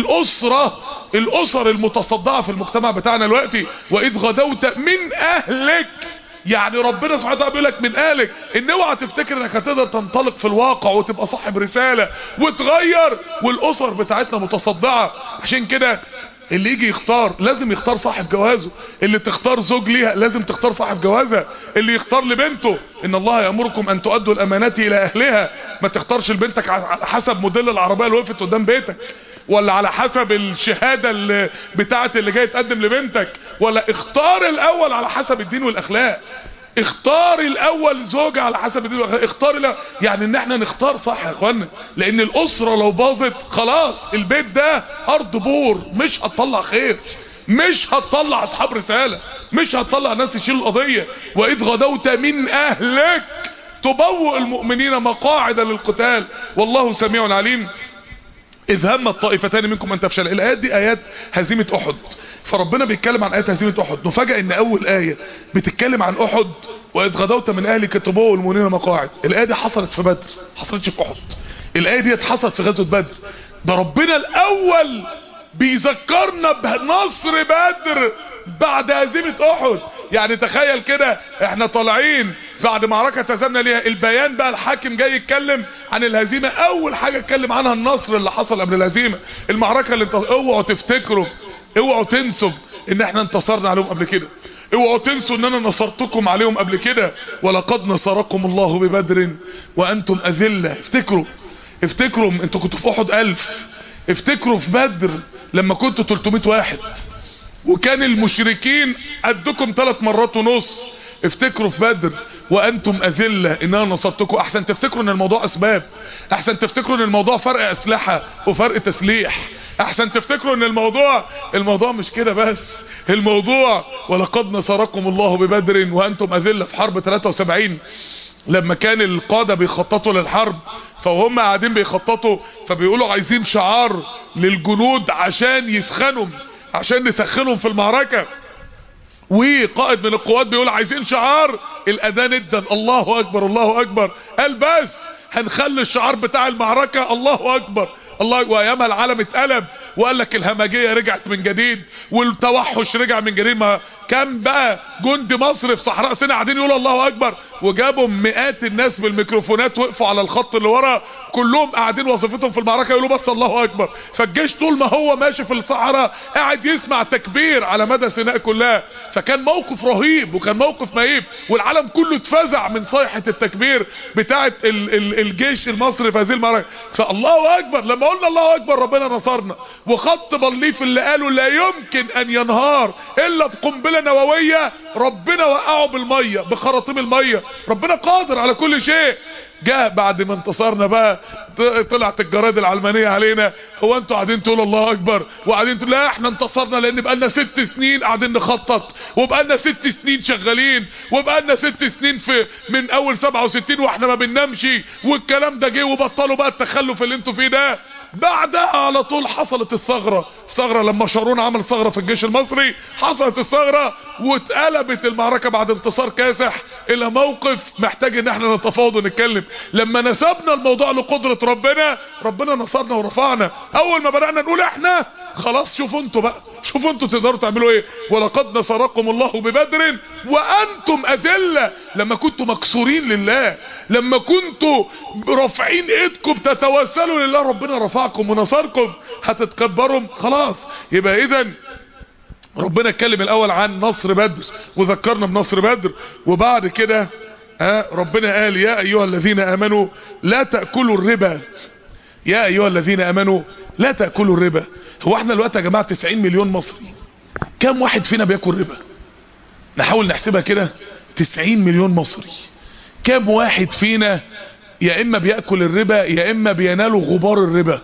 الاسر المتصدعة في المجتمع بتاعنا دلوقتي. واذ غدوت من اهلك، يعني ربنا سبحانه وتعالى بيقول لك من اهلك، ان اوعى تفتكر انك هتقدر تنطلق في الواقع وتبقى صاحب رسالة وتغير والاسر بتاعتنا متصدعة. عشان كده اللي يجي يختار لازم يختار صاحب جوازه، اللي تختار زوج ليها لازم تختار صاحب جوازها، اللي يختار لبنته ان الله يأمركم ان تؤدوا الامانات الى اهلها. ما تختارش لبنتك على حسب موديل العربية اللي وقفت قدام بيتك، ولا على حسب الشهادة اللي بتاعت اللي جاي تقدم لبنتك، ولا اختار الاول على حسب الدين والاخلاق. اختار الاول زوجة على حسب الدين والاخلاق، اختار يعني ان احنا نختار صح يا اخوانا، لان الاسرة لو باظت خلاص البيت ده ارض بور، مش هتطلع خير، مش هتطلع اصحاب رسالة، مش هتطلع ناس يشيلوا القضية. واذ غدوت من اهلك تبوئ المؤمنين مقاعد للقتال والله سميع عليم. إذ هم الطائفتان منكم أن تفشل. الآيات دي آيات هزيمة أحد، فربنا بيتكلم عن آيات هزيمة أحد. نفاجأ إن أول آية بتتكلم عن أحد وإذ غدوت من أهلك تبوئ المؤمنين مقاعد. الآية دي حصلت في بدر، حصلتش في أحد. الآية دي حصلت في غزوة بدر. ده ربنا الأول بيذكرنا بنصر بدر بعد هزيمة أحد. يعني تخيل كده احنا طالعين بعد معركة تهزمنا ليها، البيان بقى الحاكم جاي يتكلم عن الهزيمة، اول حاجة اتكلم عنها النصر اللي حصل قبل الهزيمة، المعركة اللي اوعوا تفتكروا، اوعوا تنسوا ان احنا انتصرنا عليهم قبل كده، اوعوا تنسوا ان انا نصرتكم عليهم قبل كده، ولقد نصركم الله ببدر وانتم اذلة. افتكروا انتوا كنتوا في احد 1000، افتكروا في بدر لما كنتوا 300 واحد، وكان المشركين قدكم 3 مرات ونص. افتكروا في بدر وانتم اذلة ان انا نصرتكم. احسن تفتكروا ان الموضوع اسباب، احسن تفتكروا ان الموضوع فرق اسلحة وفرق تسليح، احسن تفتكروا ان الموضوع مش كده بس. الموضوع ولقد نصركم الله ببدر وانتم اذلة في حرب 73 لما كان القادة بيخططوا للحرب، فهم قاعدين بيخططوا فبيقولوا عايزين شعار للجنود عشان يسخنهم، عشان نسخنهم في المعركة. وقائد من القوات بيقول عايزين شعار الاذان جدا الله اكبر الله اكبر. قال بس هنخلي الشعار بتاع المعركة الله اكبر الله. وايامها العالم اتقلب وقال لك الهمجية رجعت من جديد والتوحش رجع من جديد. ما كان بقى جندي مصري في صحراء سيناء قاعدين يقولوا الله اكبر، وجابوا مئات الناس بالميكروفونات وقفوا على الخط اللي ورا كلهم قاعدين وظيفتهم في المعركة يقولوا بس الله اكبر. فالجيش طول ما هو ماشي في الصحراء قاعد يسمع تكبير على مدى سيناء كلها. فكان موقف رهيب وكان موقف مهيب، والعالم كله اتفزع من صيحة التكبير بتاعة الجيش المصري في هذه المعركة. فالله اكبر لما قلنا الله اكبر ربنا نصرنا. وخط بليف اللي قالوا لا يمكن ان ينهار الا بقنبلة نووية، ربنا وقعه بالمية بخراطيم المية. ربنا قادر على كل شيء. جاء بعد ما انتصرنا بقى طلعت الجرائد العلمانية علينا، هو انتوا قاعدين تقولوا الله اكبر وقاعدين تقولوا لا احنا انتصرنا لان بقالنا 6 سنين قاعدين نخطط، وبقالنا 6 سنين شغالين، وبقالنا 6 سنين من اول 67 واحنا ما بننامش، والكلام ده جه وبطلوا بقى التخلف اللي انتوا فيه ده. بعدها على طول حصلت الثغرة لما شارون عمل ثغرة في الجيش المصري، حصلت الثغرة واتقلبت المعركة بعد انتصار كاسح الى موقف محتاج ان احنا نتفاوض ونتكلم. لما نسبنا الموضوع لقدرة ربنا نصرنا ورفعنا. اول ما بدأنا نقول احنا خلاص شوفوا انتوا بقى، شوفوا انتوا تقدروا تعملوا ايه. ولقد نصركم الله ببدر وانتم اذلة. لما كنتوا مكسورين لله، لما كنتوا رافعين ايدكم تتوسلوا لله، ربنا رفعكم ونصركم. هتتكبروا خلاص. يبقى اذا ربنا اتكلم الاول عن نصر بدر وذكرنا بنصر بدر، وبعد كده ربنا قال يا ايها الذين امنوا لا تأكلوا الربا. يا ايها الذين امنوا لا تأكلوا الربا. هو احنا دلوقتي يا جماعة 90 مليون مصري، كم واحد فينا بياكل ربا؟ نحاول نحسبها كده. 90 مليون مصري، كم واحد فينا يا اما بيأكل الربا يا اما بيناله غبار الربا؟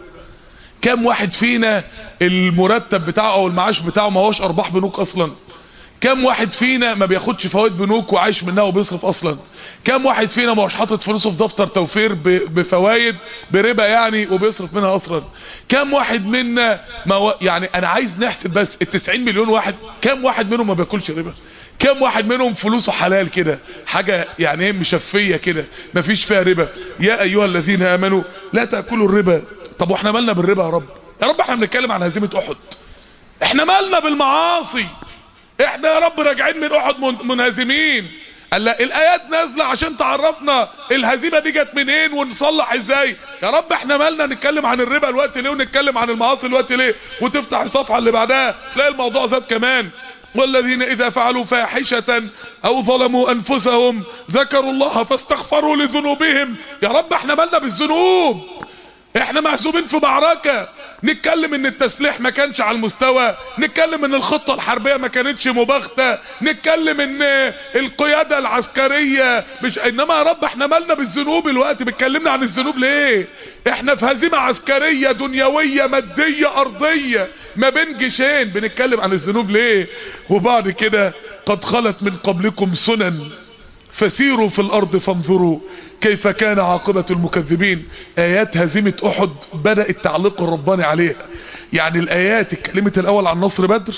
كم واحد فينا المرتب بتاعه او المعاش بتاعه ما هوش ارباح بنوك اصلا؟ كم واحد فينا ما بياخدش فوائد بنوك وعايش منها وبيصرف اصلا؟ كم واحد فينا ما هوش حاطط فلوسه في دفتر توفير بفوائد بربا يعني وبيصرف منها اصلا؟ كم واحد منا يعني انا عايز نحسب بس ال90 مليون واحد كم واحد منهم ما بياكلش ربا؟ كم واحد منهم فلوسه حلال كده، حاجة يعني ايه مشفية كده ما فيش فيها ربا؟ يا ايها الذين امنوا لا تأكلوا الربا. طب واحنا مالنا بالربا يا رب؟ يا رب احنا بنتكلم عن هزيمة احد، احنا مالنا بالمعاصي؟ احنا يا رب راجعين من احد منهزمين. قال لا الايات نازله عشان تعرفنا الهزيمه دي جت منين ونصلح ازاي. يا رب احنا مالنا نتكلم عن الربا الوقت ليه ونتكلم عن المعاصي الوقت ليه؟ وتفتح الصفحه اللي بعدها تلاقي الموضوع زاد كمان. والذين اذا فعلوا فاحشه او ظلموا انفسهم ذكروا الله فاستغفروا لذنوبهم. يا رب احنا مالنا بالذنوب؟ احنا مهزومين في معركة. نتكلم ان التسليح ما كانش على المستوى، نتكلم ان الخطة الحربية ما كانتش مباغتة، نتكلم ان القيادة العسكرية مش، انما يا رب احنا مالنا بالذنوب الوقت؟ بتكلمنا عن الذنوب ليه؟ احنا في هزيمة عسكرية دنيوية مادية ارضية ما بين جيشين، بنتكلم عن الذنوب ليه؟ وبعد كده قد خلت من قبلكم سنن فسيروا في الارض فانظروا كيف كان عاقبة المكذبين. ايات هزيمة احد بدأ التعليق الرباني عليها. يعني الايات اتكلمت الاول عن نصر بدر،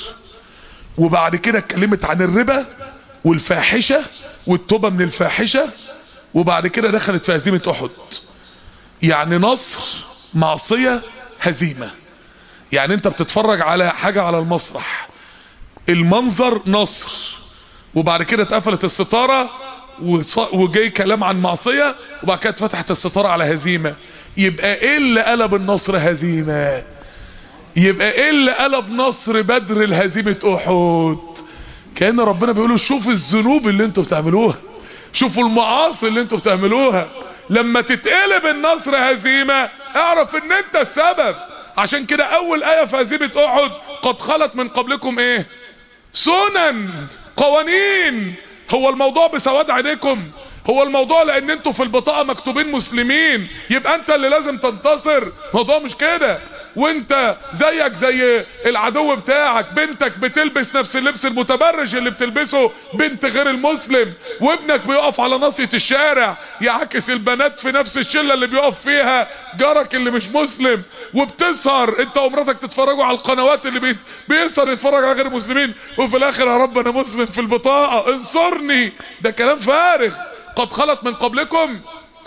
وبعد كده اتكلمت عن الربا والفاحشة والتوبة من الفاحشة، وبعد كده دخلت في هزيمة احد. يعني نصر، معصية، هزيمة. يعني انت بتتفرج على حاجة على المسرح، المنظر نصر، وبعد كده اتقفلت الستارة وجاي كلام عن معصية، وبعد كده اتفتحت الستارة على هزيمة. يبقى ايه اللي قلب النصر هزيمة؟ يبقى ايه اللي قلب نصر بدر الهزيمة احد؟ كأن ربنا بيقولوا شوفوا الذنوب اللي انتوا بتعملوها، شوفوا المعاصي اللي انتوا بتعملوها. لما تتقلب النصر هزيمة اعرف ان انت السبب. عشان كده اول اية في هزيمة احد قد خلت من قبلكم ايه؟ سنن، قوانين. هو الموضوع بسواد عينيكم؟ هو الموضوع لان انتوا في البطاقة مكتوبين مسلمين يبقى انت اللي لازم تنتصر؟ الموضوع مش كده. وانت زيك زي العدو بتاعك، بنتك بتلبس نفس اللبس المتبرج اللي بتلبسه بنت غير المسلم، وابنك بيقف على ناصية الشارع يعكس البنات في نفس الشلة اللي بيقف فيها جارك اللي مش مسلم، وبتسهر انت ومراتك تتفرجوا على القنوات اللي بيسهر يتفرج على غير المسلمين، وفي الاخر يا رب انا مسلم في البطاقة انصرني. ده كلام فارغ. قد خلت من قبلكم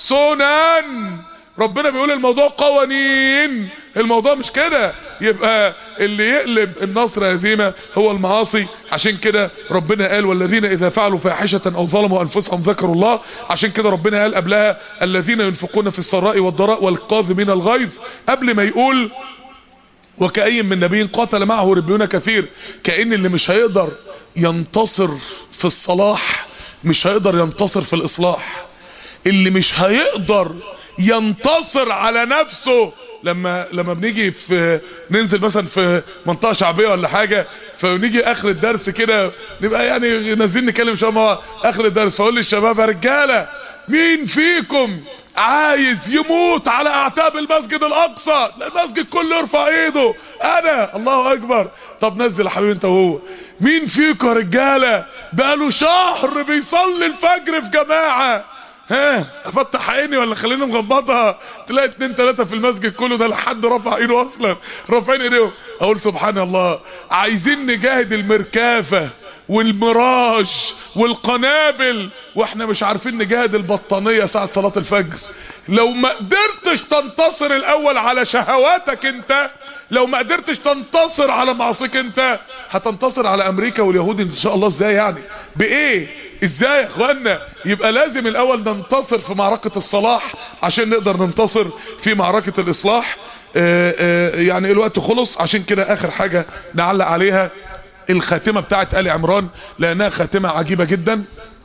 سنن. ربنا بيقول الموضوع قوانين، الموضوع مش كده. يبقى اللي يقلب النصر هزيمة هو المعاصي. عشان كده ربنا قال والذين اذا فعلوا فاحشة او ظلموا انفسهم ذكروا الله. عشان كده ربنا قال قبلها الذين ينفقون في السراء والضراء والكاظمين الغيظ، قبل ما يقول وكأي من نبي قاتل معه ربيون كثير. كأن اللي مش هيقدر ينتصر في الصلاح مش هيقدر ينتصر في الإصلاح. اللي مش هيقدر ينتصر على نفسه لما بنيجي ننزل مثلا في منطقة شعبية ولا حاجة، فنيجي اخر الدرس كده نبقى يعني نازلين نكلم شباب اخر الدرس، فاقول للشباب يا رجالة مين فيكم عايز يموت على اعتاب المسجد الاقصى؟ المسجد كله يرفع ايده. انا الله اكبر. طب نزل يا حبيبي انت وهو. مين فيكم يا رجالة بقاله شهر بيصلي الفجر في جماعة؟ ها افتح عيني ولا خليني مغمضها؟ تلاقي 2 3 في المسجد كله ده لحد رفع ايده اصلا، رافعين ايديهم. اقول سبحان الله. عايزين نجاهد المركافة والمراج والقنابل واحنا مش عارفين نجاهد البطانية ساعة صلاة الفجر. لو ما قدرتش تنتصر الاول على شهواتك انت، لو ما قدرتش تنتصر على معصيك انت، هتنتصر على امريكا واليهود ان شاء الله ازاي يعني؟ بايه؟ ازاي يا اخوانا؟ يبقى لازم الاول ننتصر في معركة الصلاح عشان نقدر ننتصر في معركة الاصلاح. يعني الوقت خلص. عشان كده اخر حاجة نعلق عليها الخاتمة بتاعت آل عمران، لانها خاتمة عجيبة جدا.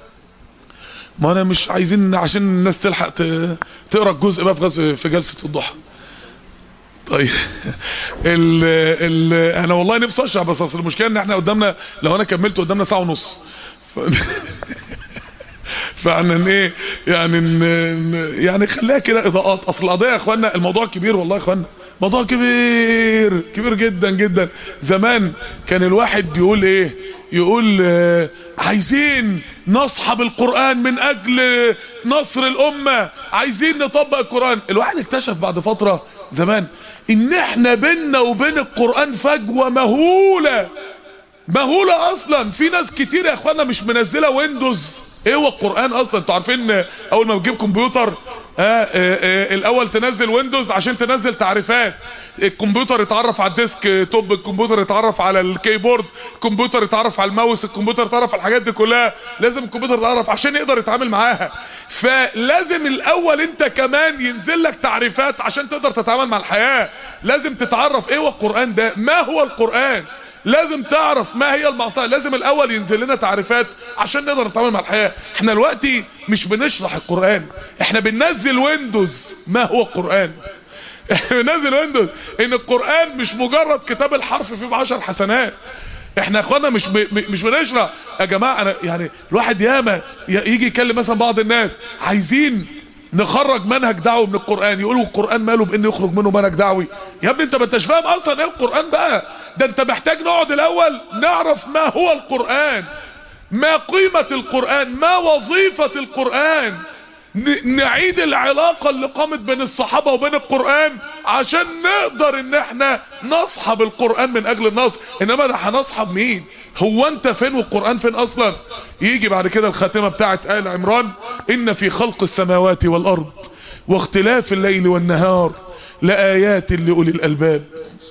ما انا مش عايزين عشان الناس تلحق تقرا الجزء بقى في جلسة الضحى. طيب انا والله نفسي اشرح، بس اصل المشكله ان احنا قدامنا لو انا كملت قدامنا ساعة ونص فعلا ايه يعني خليها كده اضاءات. اصل القضيه يا اخوانا الموضوع كبير والله يا اخوانا، موضوع كبير كبير جدا جدا. زمان كان الواحد يقول ايه؟ يقول عايزين نصحب القرآن من اجل نصر الامة، عايزين نطبق القرآن. الواحد اكتشف بعد فترة زمان ان احنا بيننا وبين القرآن فجوة مهولة مهولة اصلا. في ناس كتير يا اخوانا مش منزلة ويندوز. ايه هو القرآن اصلا؟ انتوا عارفين اول ما بتجيب كمبيوتر الاول تنزل ويندوز عشان تنزل تعريفات. الكمبيوتر يتعرف على الديسك توب، الكمبيوتر يتعرف على الكيبورد، الكمبيوتر يتعرف على الماوس، الكمبيوتر يتعرف على الحاجات دي كلها. لازم الكمبيوتر يتعرف عشان يقدر يتعامل معاها. فلازم الاول انت كمان ينزل لك تعريفات عشان تقدر تتعامل مع الحياة. لازم تتعرف ايه هو القرآن ده، ما هو القرآن، لازم تعرف ما هي المعصية. لازم الاول ينزل لنا تعريفات عشان نقدر نتعامل مع الحياة. احنا دلوقتي مش بنشرح القرآن، احنا بننزل ويندوز ما هو القرآن. احنا بننزل ويندوز ان القرآن مش مجرد كتاب الحرف فيه ب10 حسنات. احنا يا اخوانا مش بنشرح يا جماعة. انا يعني الواحد ياما يجي يكلم مثلا بعض الناس عايزين نخرج منهج دعوي من القرآن، يقولوا القرآن ماله بان يخرج منه منهج دعوي؟ يا ابني انت ما انتش فاهم اصلا ايه القرآن بقى. ده انت محتاج نقعد الاول نعرف ما هو القرآن، ما قيمة القرآن، ما وظيفة القرآن، نعيد العلاقة اللي قامت بين الصحابة وبين القرآن عشان نقدر ان احنا نصحب القرآن من اجل النصر. انما ده هنصحب مين؟ هو انت فين والقرآن فين اصلا؟ يجي بعد كده الخاتمة بتاعت آل عمران ان في خلق السماوات والارض واختلاف الليل والنهار لآيات لأولي الألباب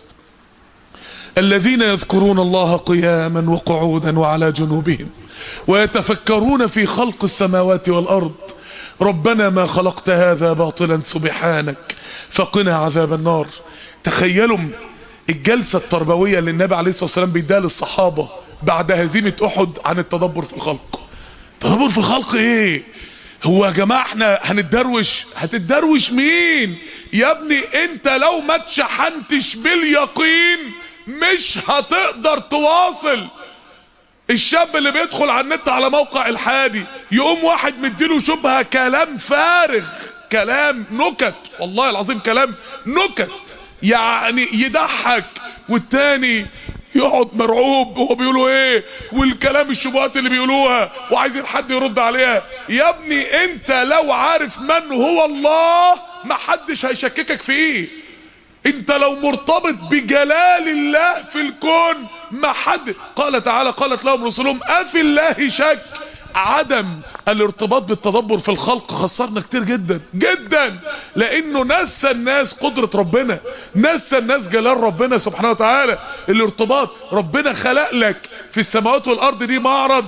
الذين يذكرون الله قياما وقعودا وعلى جنوبهم ويتفكرون في خلق السماوات والأرض ربنا ما خلقت هذا باطلا سبحانك فقنا عذاب النار. تخيلوا الجلسة التربوية اللي النبي عليه الصلاة والسلام بيديها للصحابة بعد هزيمة أحد عن التدبر في الخلق. تدبر في الخلق ايه؟ هو يا جماعة احنا هنتدروش؟ هتتدروش مين يا ابني؟ انت لو ما تشحنتش باليقين مش هتقدر تواصل. الشاب اللي بيدخل على النت على موقع الحادي يقوم واحد مديله شبهة كلام فارغ، كلام نكت، والله العظيم كلام نكت يعني يضحك، والتاني يقعد مرعوب هو بيقولوا ايه والكلام الشبهات اللي بيقولوها وعايزين حد يرد عليها. يا ابني انت لو عارف من هو الله ما حدش هيشككك فيه. انت لو مرتبط بجلال الله في الكون ما حد. قال تعالى قالت لهم رسلهم افي الله شك. عدم الارتباط بالتدبر في الخلق خسرنا كتير جدا جدا، لانه نسى الناس قدرة ربنا، نسى الناس جلال ربنا سبحانه وتعالى. الارتباط ربنا خلق لك في السماوات والارض دي معرض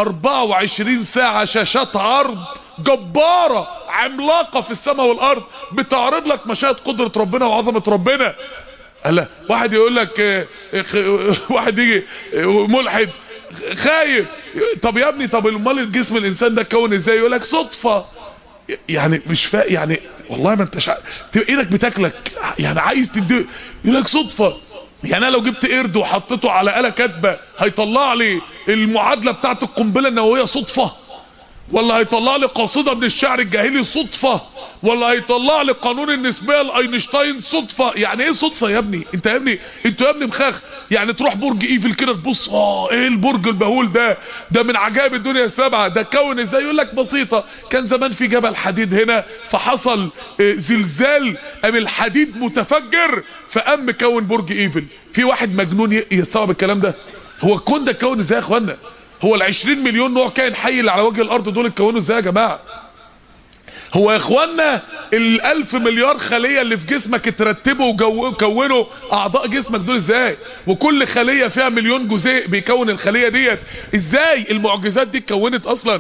24 ساعة شاشات عرض جبارة عملاقة في السماء والارض بتعرض لك مشاهد قدرة ربنا وعظمة ربنا. هلا واحد يقول لك واحد يجي ملحد خايف، طب يا ابني طب امال جسم الانسان ده اتكون ازاي؟ يقول لك صدفه. يعني مش يعني والله ما انتش تبقى ايدك بتاكلك يعني عايز تدي، يقول لك صدفه. يعني انا لو جبت قرد وحطيته على آلة كاتبه هيطلع لي المعادله بتاعت القنبله النوويه صدفه؟ ولا هيطلع لي قصيده من الشعر الجاهلي صدفه؟ ولا هيطلع لي قانون النسبيه لاينشتاين صدفه؟ يعني ايه صدفه يا ابني؟ انت يا ابني انتوا يا ابني مخاخ. يعني تروح برج ايفل كده تبص ايه البرج المهول ده من عجائب الدنيا السبعه، ده كون ازاي؟ يقول لك بسيطه، كان زمان في جبل حديد هنا فحصل زلزال قام الحديد متفجر فقام كون برج ايفل. في واحد مجنون يستوعب الكلام ده؟ هو الكون ده اتكون ازاي يا اخوانا؟ هو ال20 مليون نوع كائن حي اللي على وجه الارض دول اتكونوا ازاي يا جماعه؟ هو يا اخوانا ال1000 مليار خلية اللي في جسمك اترتبوا وكونوا اعضاء جسمك دول ازاي؟ وكل خلية فيها مليون جزيء بيكون الخلية ديت ازاي؟ المعجزات دي اتكونت اصلا.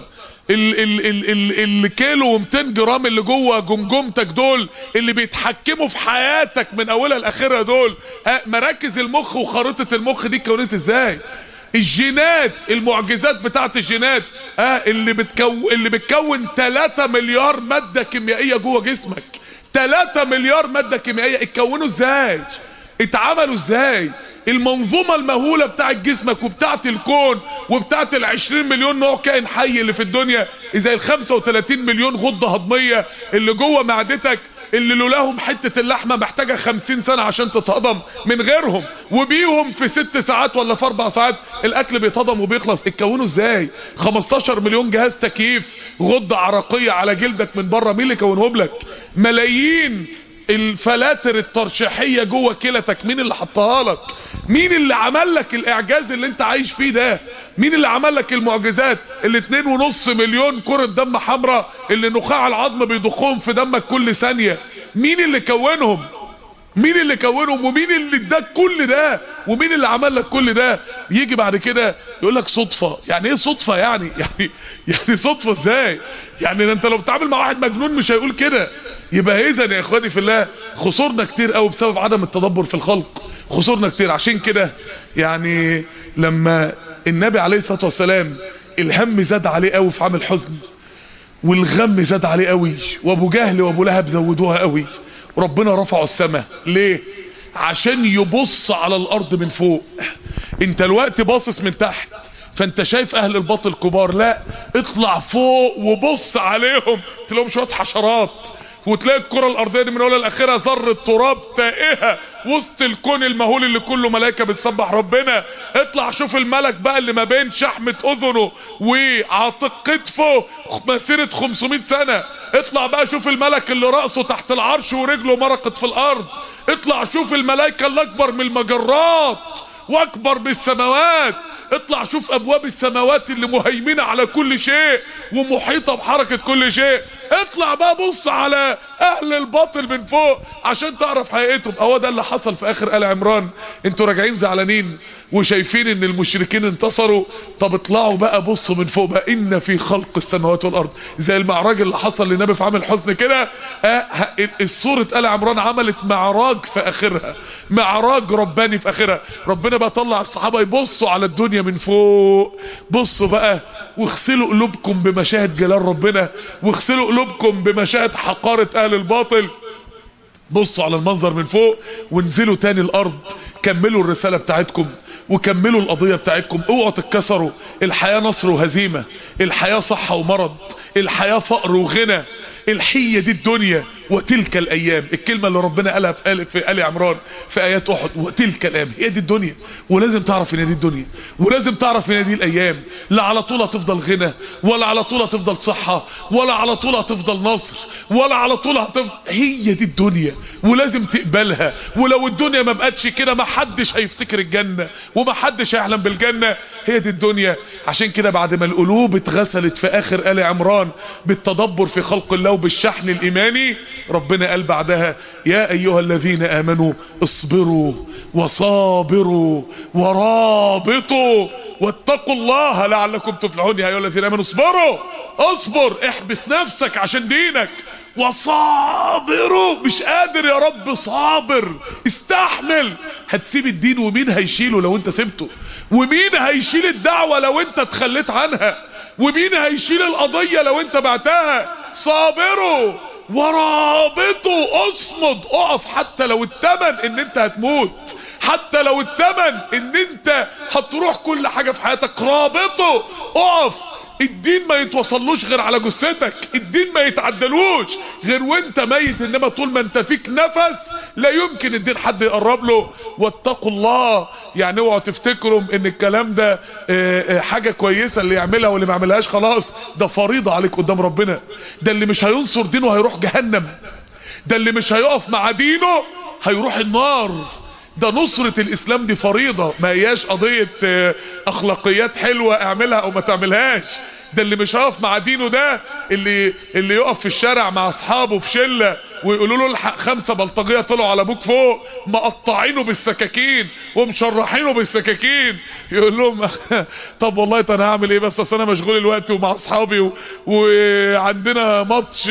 الكيلو و200 جرام اللي جوه جمجمتك دول اللي بيتحكموا في حياتك من اولها لاخرها دول، مراكز المخ وخريطة المخ دي اتكونت ازاي؟ الجينات، المعجزات بتاعت الجينات اللي بتكون 3 مليار مادة كيميائية جوه جسمك. 3 مليار مادة كيميائية اتكونوا ازاي؟ اتعملوا ازاي؟ المنظومة المهولة بتاعت جسمك وبتاعت الكون وبتاعت ال20 مليون نوع كائن حي اللي في الدنيا، زي ال35 مليون غدة هضمية اللي جوه معدتك اللي لولاهم حتة اللحمة محتاجة 50 سنة عشان تتهضم من غيرهم، وبيهم في 6 ساعات ولا في 4 ساعات الاكل بيتهضم وبيخلص. اتكونوا ازاي؟ 15 مليون جهاز تكييف غدة عرقية على جلدك من بره، مين اللي كونهم لك؟ ملايين الفلاتر الترشيحية جوه كلتك، مين اللي حطها لك؟ مين اللي عمل لك الاعجاز اللي انت عايش فيه ده؟ مين اللي عمل لك المعجزات؟ ال2.5 مليون كرة دم حمراء اللي نخاع العظم بيضخهم في دمك كل ثانية، مين اللي كونهم؟ مين اللي كونهم؟ ومين اللي اداك كل ده؟ ومين اللي عمل لك كل ده؟ يجي بعد كده يقول لك صدفة. يعني ايه صدفة؟ يعني صدفة ازاي؟ يعني انت لو بتتعامل مع واحد مجنون مش هيقول كده. يبقى اذا يا اخواني في الله خسرنا كتير قوي بسبب عدم التدبر في الخلق، خسرنا كتير. عشان كده يعني لما النبي عليه الصلاة والسلام الهم زاد عليه قوي في عام الحزن، والغم زاد عليه قوي، وابو جهل وابو لهب زودوها قوي، ربنا رفعوا السماء. ليه؟ عشان يبص على الارض من فوق. انت الوقت باصص من تحت فانت شايف اهل الباطل كبار، لا اطلع فوق وبص عليهم تلاقيهم شوية حشرات، وتلاقي الكرة الارضية دي من اولها لاخرها ذرة تراب تائهة وسط الكون المهول اللي كله ملائكة بتسبح ربنا. اطلع شوف الملك بقى اللي ما بين شحمة اذنه وعاتق كتفه مسيرة 500 سنة. اطلع بقى شوف الملك اللي رأسه تحت العرش ورجله مرقت في الارض. اطلع شوف الملائكة اللي اكبر من المجرات واكبر بالسماوات. اطلع شوف ابواب السماوات اللي مهيمنة على كل شيء ومحيطة بحركة كل شيء. اطلع بقى بص على اهل الباطل من فوق عشان تعرف حقيقتهم. هو ده اللي حصل في اخر آل عمران. انتوا راجعين زعلانين وشايفين ان المشركين انتصروا، طب اطلعوا بقى بصوا من فوق بقى، ان في خلق السماوات والارض، زي المعراج اللي حصل للنبي في عام الحزن كده. السورة آل عمران عملت معراج في اخرها، معراج رباني في اخرها. ربنا بقى طلع الصحابة يبصوا على الدنيا من فوق. بصوا بقى واغسلوا قلوبكم بمشاهد جلال ربنا، واغسلوا قلوبكم بمشاهد حقارة اهل الباطل. بصوا على المنظر من فوق وانزلوا تاني الارض. كملوا الرسالة بتاعتكم وكملوا القضية بتاعتكم، اوعوا تتكسروا. الحياة نصر وهزيمة، الحياة صحة ومرض، الحياة فقر وغنى، الحية دي الدنيا. وتلك الايام، الكلمة اللي ربنا قالها في آل عمران في ايات احد، وتلك الايام هي دي الدنيا. ولازم تعرف ان دي الدنيا، ولازم تعرف ان دي الايام. لا على طول هتفضل غنى، ولا على طول هتفضل صحة، ولا على طول هتفضل نصر، ولا على طول هتفضل. هي دي الدنيا ولازم تقبلها. ولو الدنيا ما بقتش كده ما حدش هيفتكر الجنة وما حدش هيحلم بالجنة. هي دي الدنيا. عشان كده بعد ما القلوب اتغسلت في اخر آل عمران بالتدبر في خلق الله وبالشحن الايماني، ربنا قال بعدها يا ايها الذين امنوا اصبروا وصابروا ورابطوا واتقوا الله لعلكم تفلحون. يا ايها الذين امنوا اصبروا، اصبر، احبس نفسك عشان دينك. وصابروا، مش قادر يا رب، صابر، استحمل. هتسيب الدين ومين هيشيله لو انت سبته؟ ومين هيشيل الدعوة لو انت تخليت عنها؟ ومين هيشيل القضية لو انت بعتها؟ صابروا ورابطوا، اصمد، اقف حتى لو الثمن ان انت هتموت، حتى لو الثمن ان انت هتروح كل حاجة في حياتك. رابطوا، اقف. الدين ما يتوصلوش غير على جثتك، الدين ما يتعدلوش غير وانت ميت، انما طول ما انت فيك نفس لا يمكن الدين حد يقرب له. واتقوا الله، يعني اوعوا تفتكروا ان الكلام ده حاجة كويسة اللي يعملها واللي ما يعملهاش خلاص. ده فريضة عليك قدام ربنا. ده اللي مش هينصر دينه هيروح جهنم، ده اللي مش هيقف مع دينه هيروح النار. ده نصرة الاسلام دي فريضة، ما هياش قضية اخلاقيات حلوة اعملها او ما تعملهاش. ده اللي مش هيقف مع دينه، ده اللي يقف في الشارع مع اصحابه في شلة ويقولوا له الحق 5 بلطجية طلعوا على ابوك فوق مقطعينه بالسكاكين ومشرحينه بالسكاكين، يقول لهم طب والله انا هعمل ايه، بس اصل انا مشغول الوقت ومع اصحابي وعندنا ماتش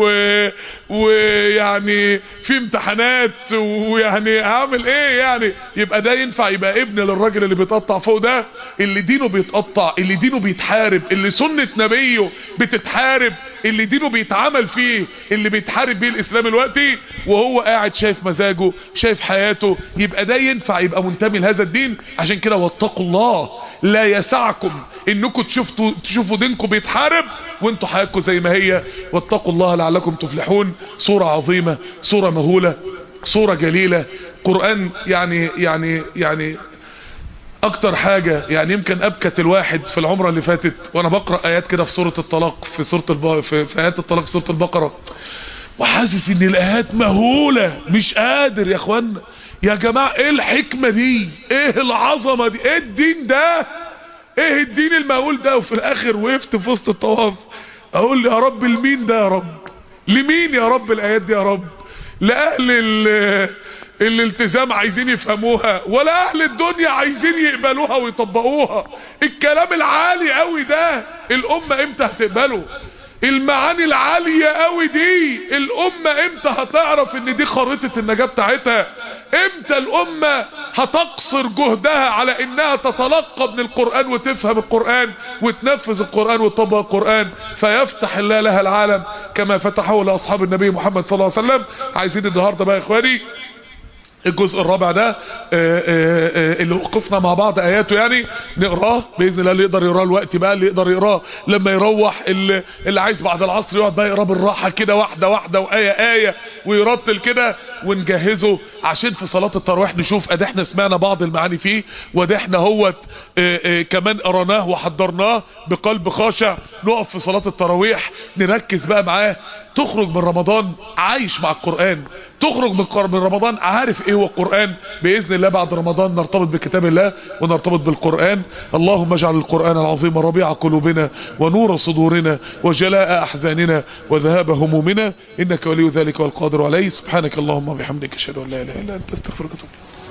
ويعني في امتحانات ويعني هعمل ايه يعني. يبقى ده ينفع يبقى ابن للراجل اللي بيتقطع فوق ده، اللي دينه بيتقطع، اللي دينه بيتحارب، اللي سنة نبيه بتتحارب، اللي دينه بيتعمل فيه، اللي بيتحارب بيه الاسلام الوقتي وهو قاعد شايف مزاجه شايف حياته. يبقى ده ينفع يبقى منتمي لهذا الدين. عشان كده واتقوا الله، لا يسعكم انكم تشوفوا دينكم بيتحارب وانتوا حياتكم زي ما هي. واتقوا الله لعلكم تفلحون. سورة عظيمة، سورة مهولة، سورة جليلة. قرآن يعني اكتر حاجة يعني يمكن ابكت الواحد في العمرة اللي فاتت وانا بقرأ ايات كده في سورة الطلاق، في ايات الطلاق في سورة البقرة، وحاسس ان الايات مهولة. مش قادر يا اخوانا، يا جماعة ايه الحكمة دي، ايه العظمة دي، ايه الدين ده، ايه الدين المهول ده. وفي الاخر وقفت في وسط الطواف اقول يا رب لمين ده، يا رب لمين يا رب الايات دي، يا رب لاهل الالتزام عايزين يفهموها، ولا اهل الدنيا عايزين يقبلوها ويطبقوها. الكلام العالي قوي ده الامة امتى هتقبله؟ المعاني العالية قوي دي الامة امتى هتعرف ان دي خريطة النجاة بتاعتها؟ امتى الامة هتقصر جهدها على انها تتلقى من القرآن وتفهم القرآن وتنفذ القرآن وتطبق القرآن فيفتح الله لها العالم كما فتحه لاصحاب النبي محمد صلى الله عليه وسلم. عايزين النهاردة بقى يا اخواني الجزء الرابع ده اللي وقفنا مع بعض اياته يعني نقراه باذن الله. اللي يقدر يقراه الوقت بقى، اللي يقدر يقراه لما يروح، اللي عايز بعد العصر يقعد بقى يقراه بالراحه كده واحده واحده وايه ويرتل كده ونجهزه عشان في صلاه التراويح نشوف ادي احنا سمعنا بعض المعاني فيه وده احنا هوت كمان قرناه وحضرناه بقلب خاشع. نقف في صلاه التراويح نركز بقى معاه. تخرج من رمضان عايش مع القرآن، تخرج من رمضان عارف ايه هو القرآن. بإذن الله بعد رمضان نرتبط بكتاب الله ونرتبط بالقرآن. اللهم اجعل القرآن العظيم ربيع قلوبنا ونور صدورنا وجلاء أحزاننا وذهاب همومنا، إنك ولي ذلك والقادر عليه. سبحانك اللهم وبحمدك أشهد أن لا إله إلا أنت أستغفرك وأتوب إليك.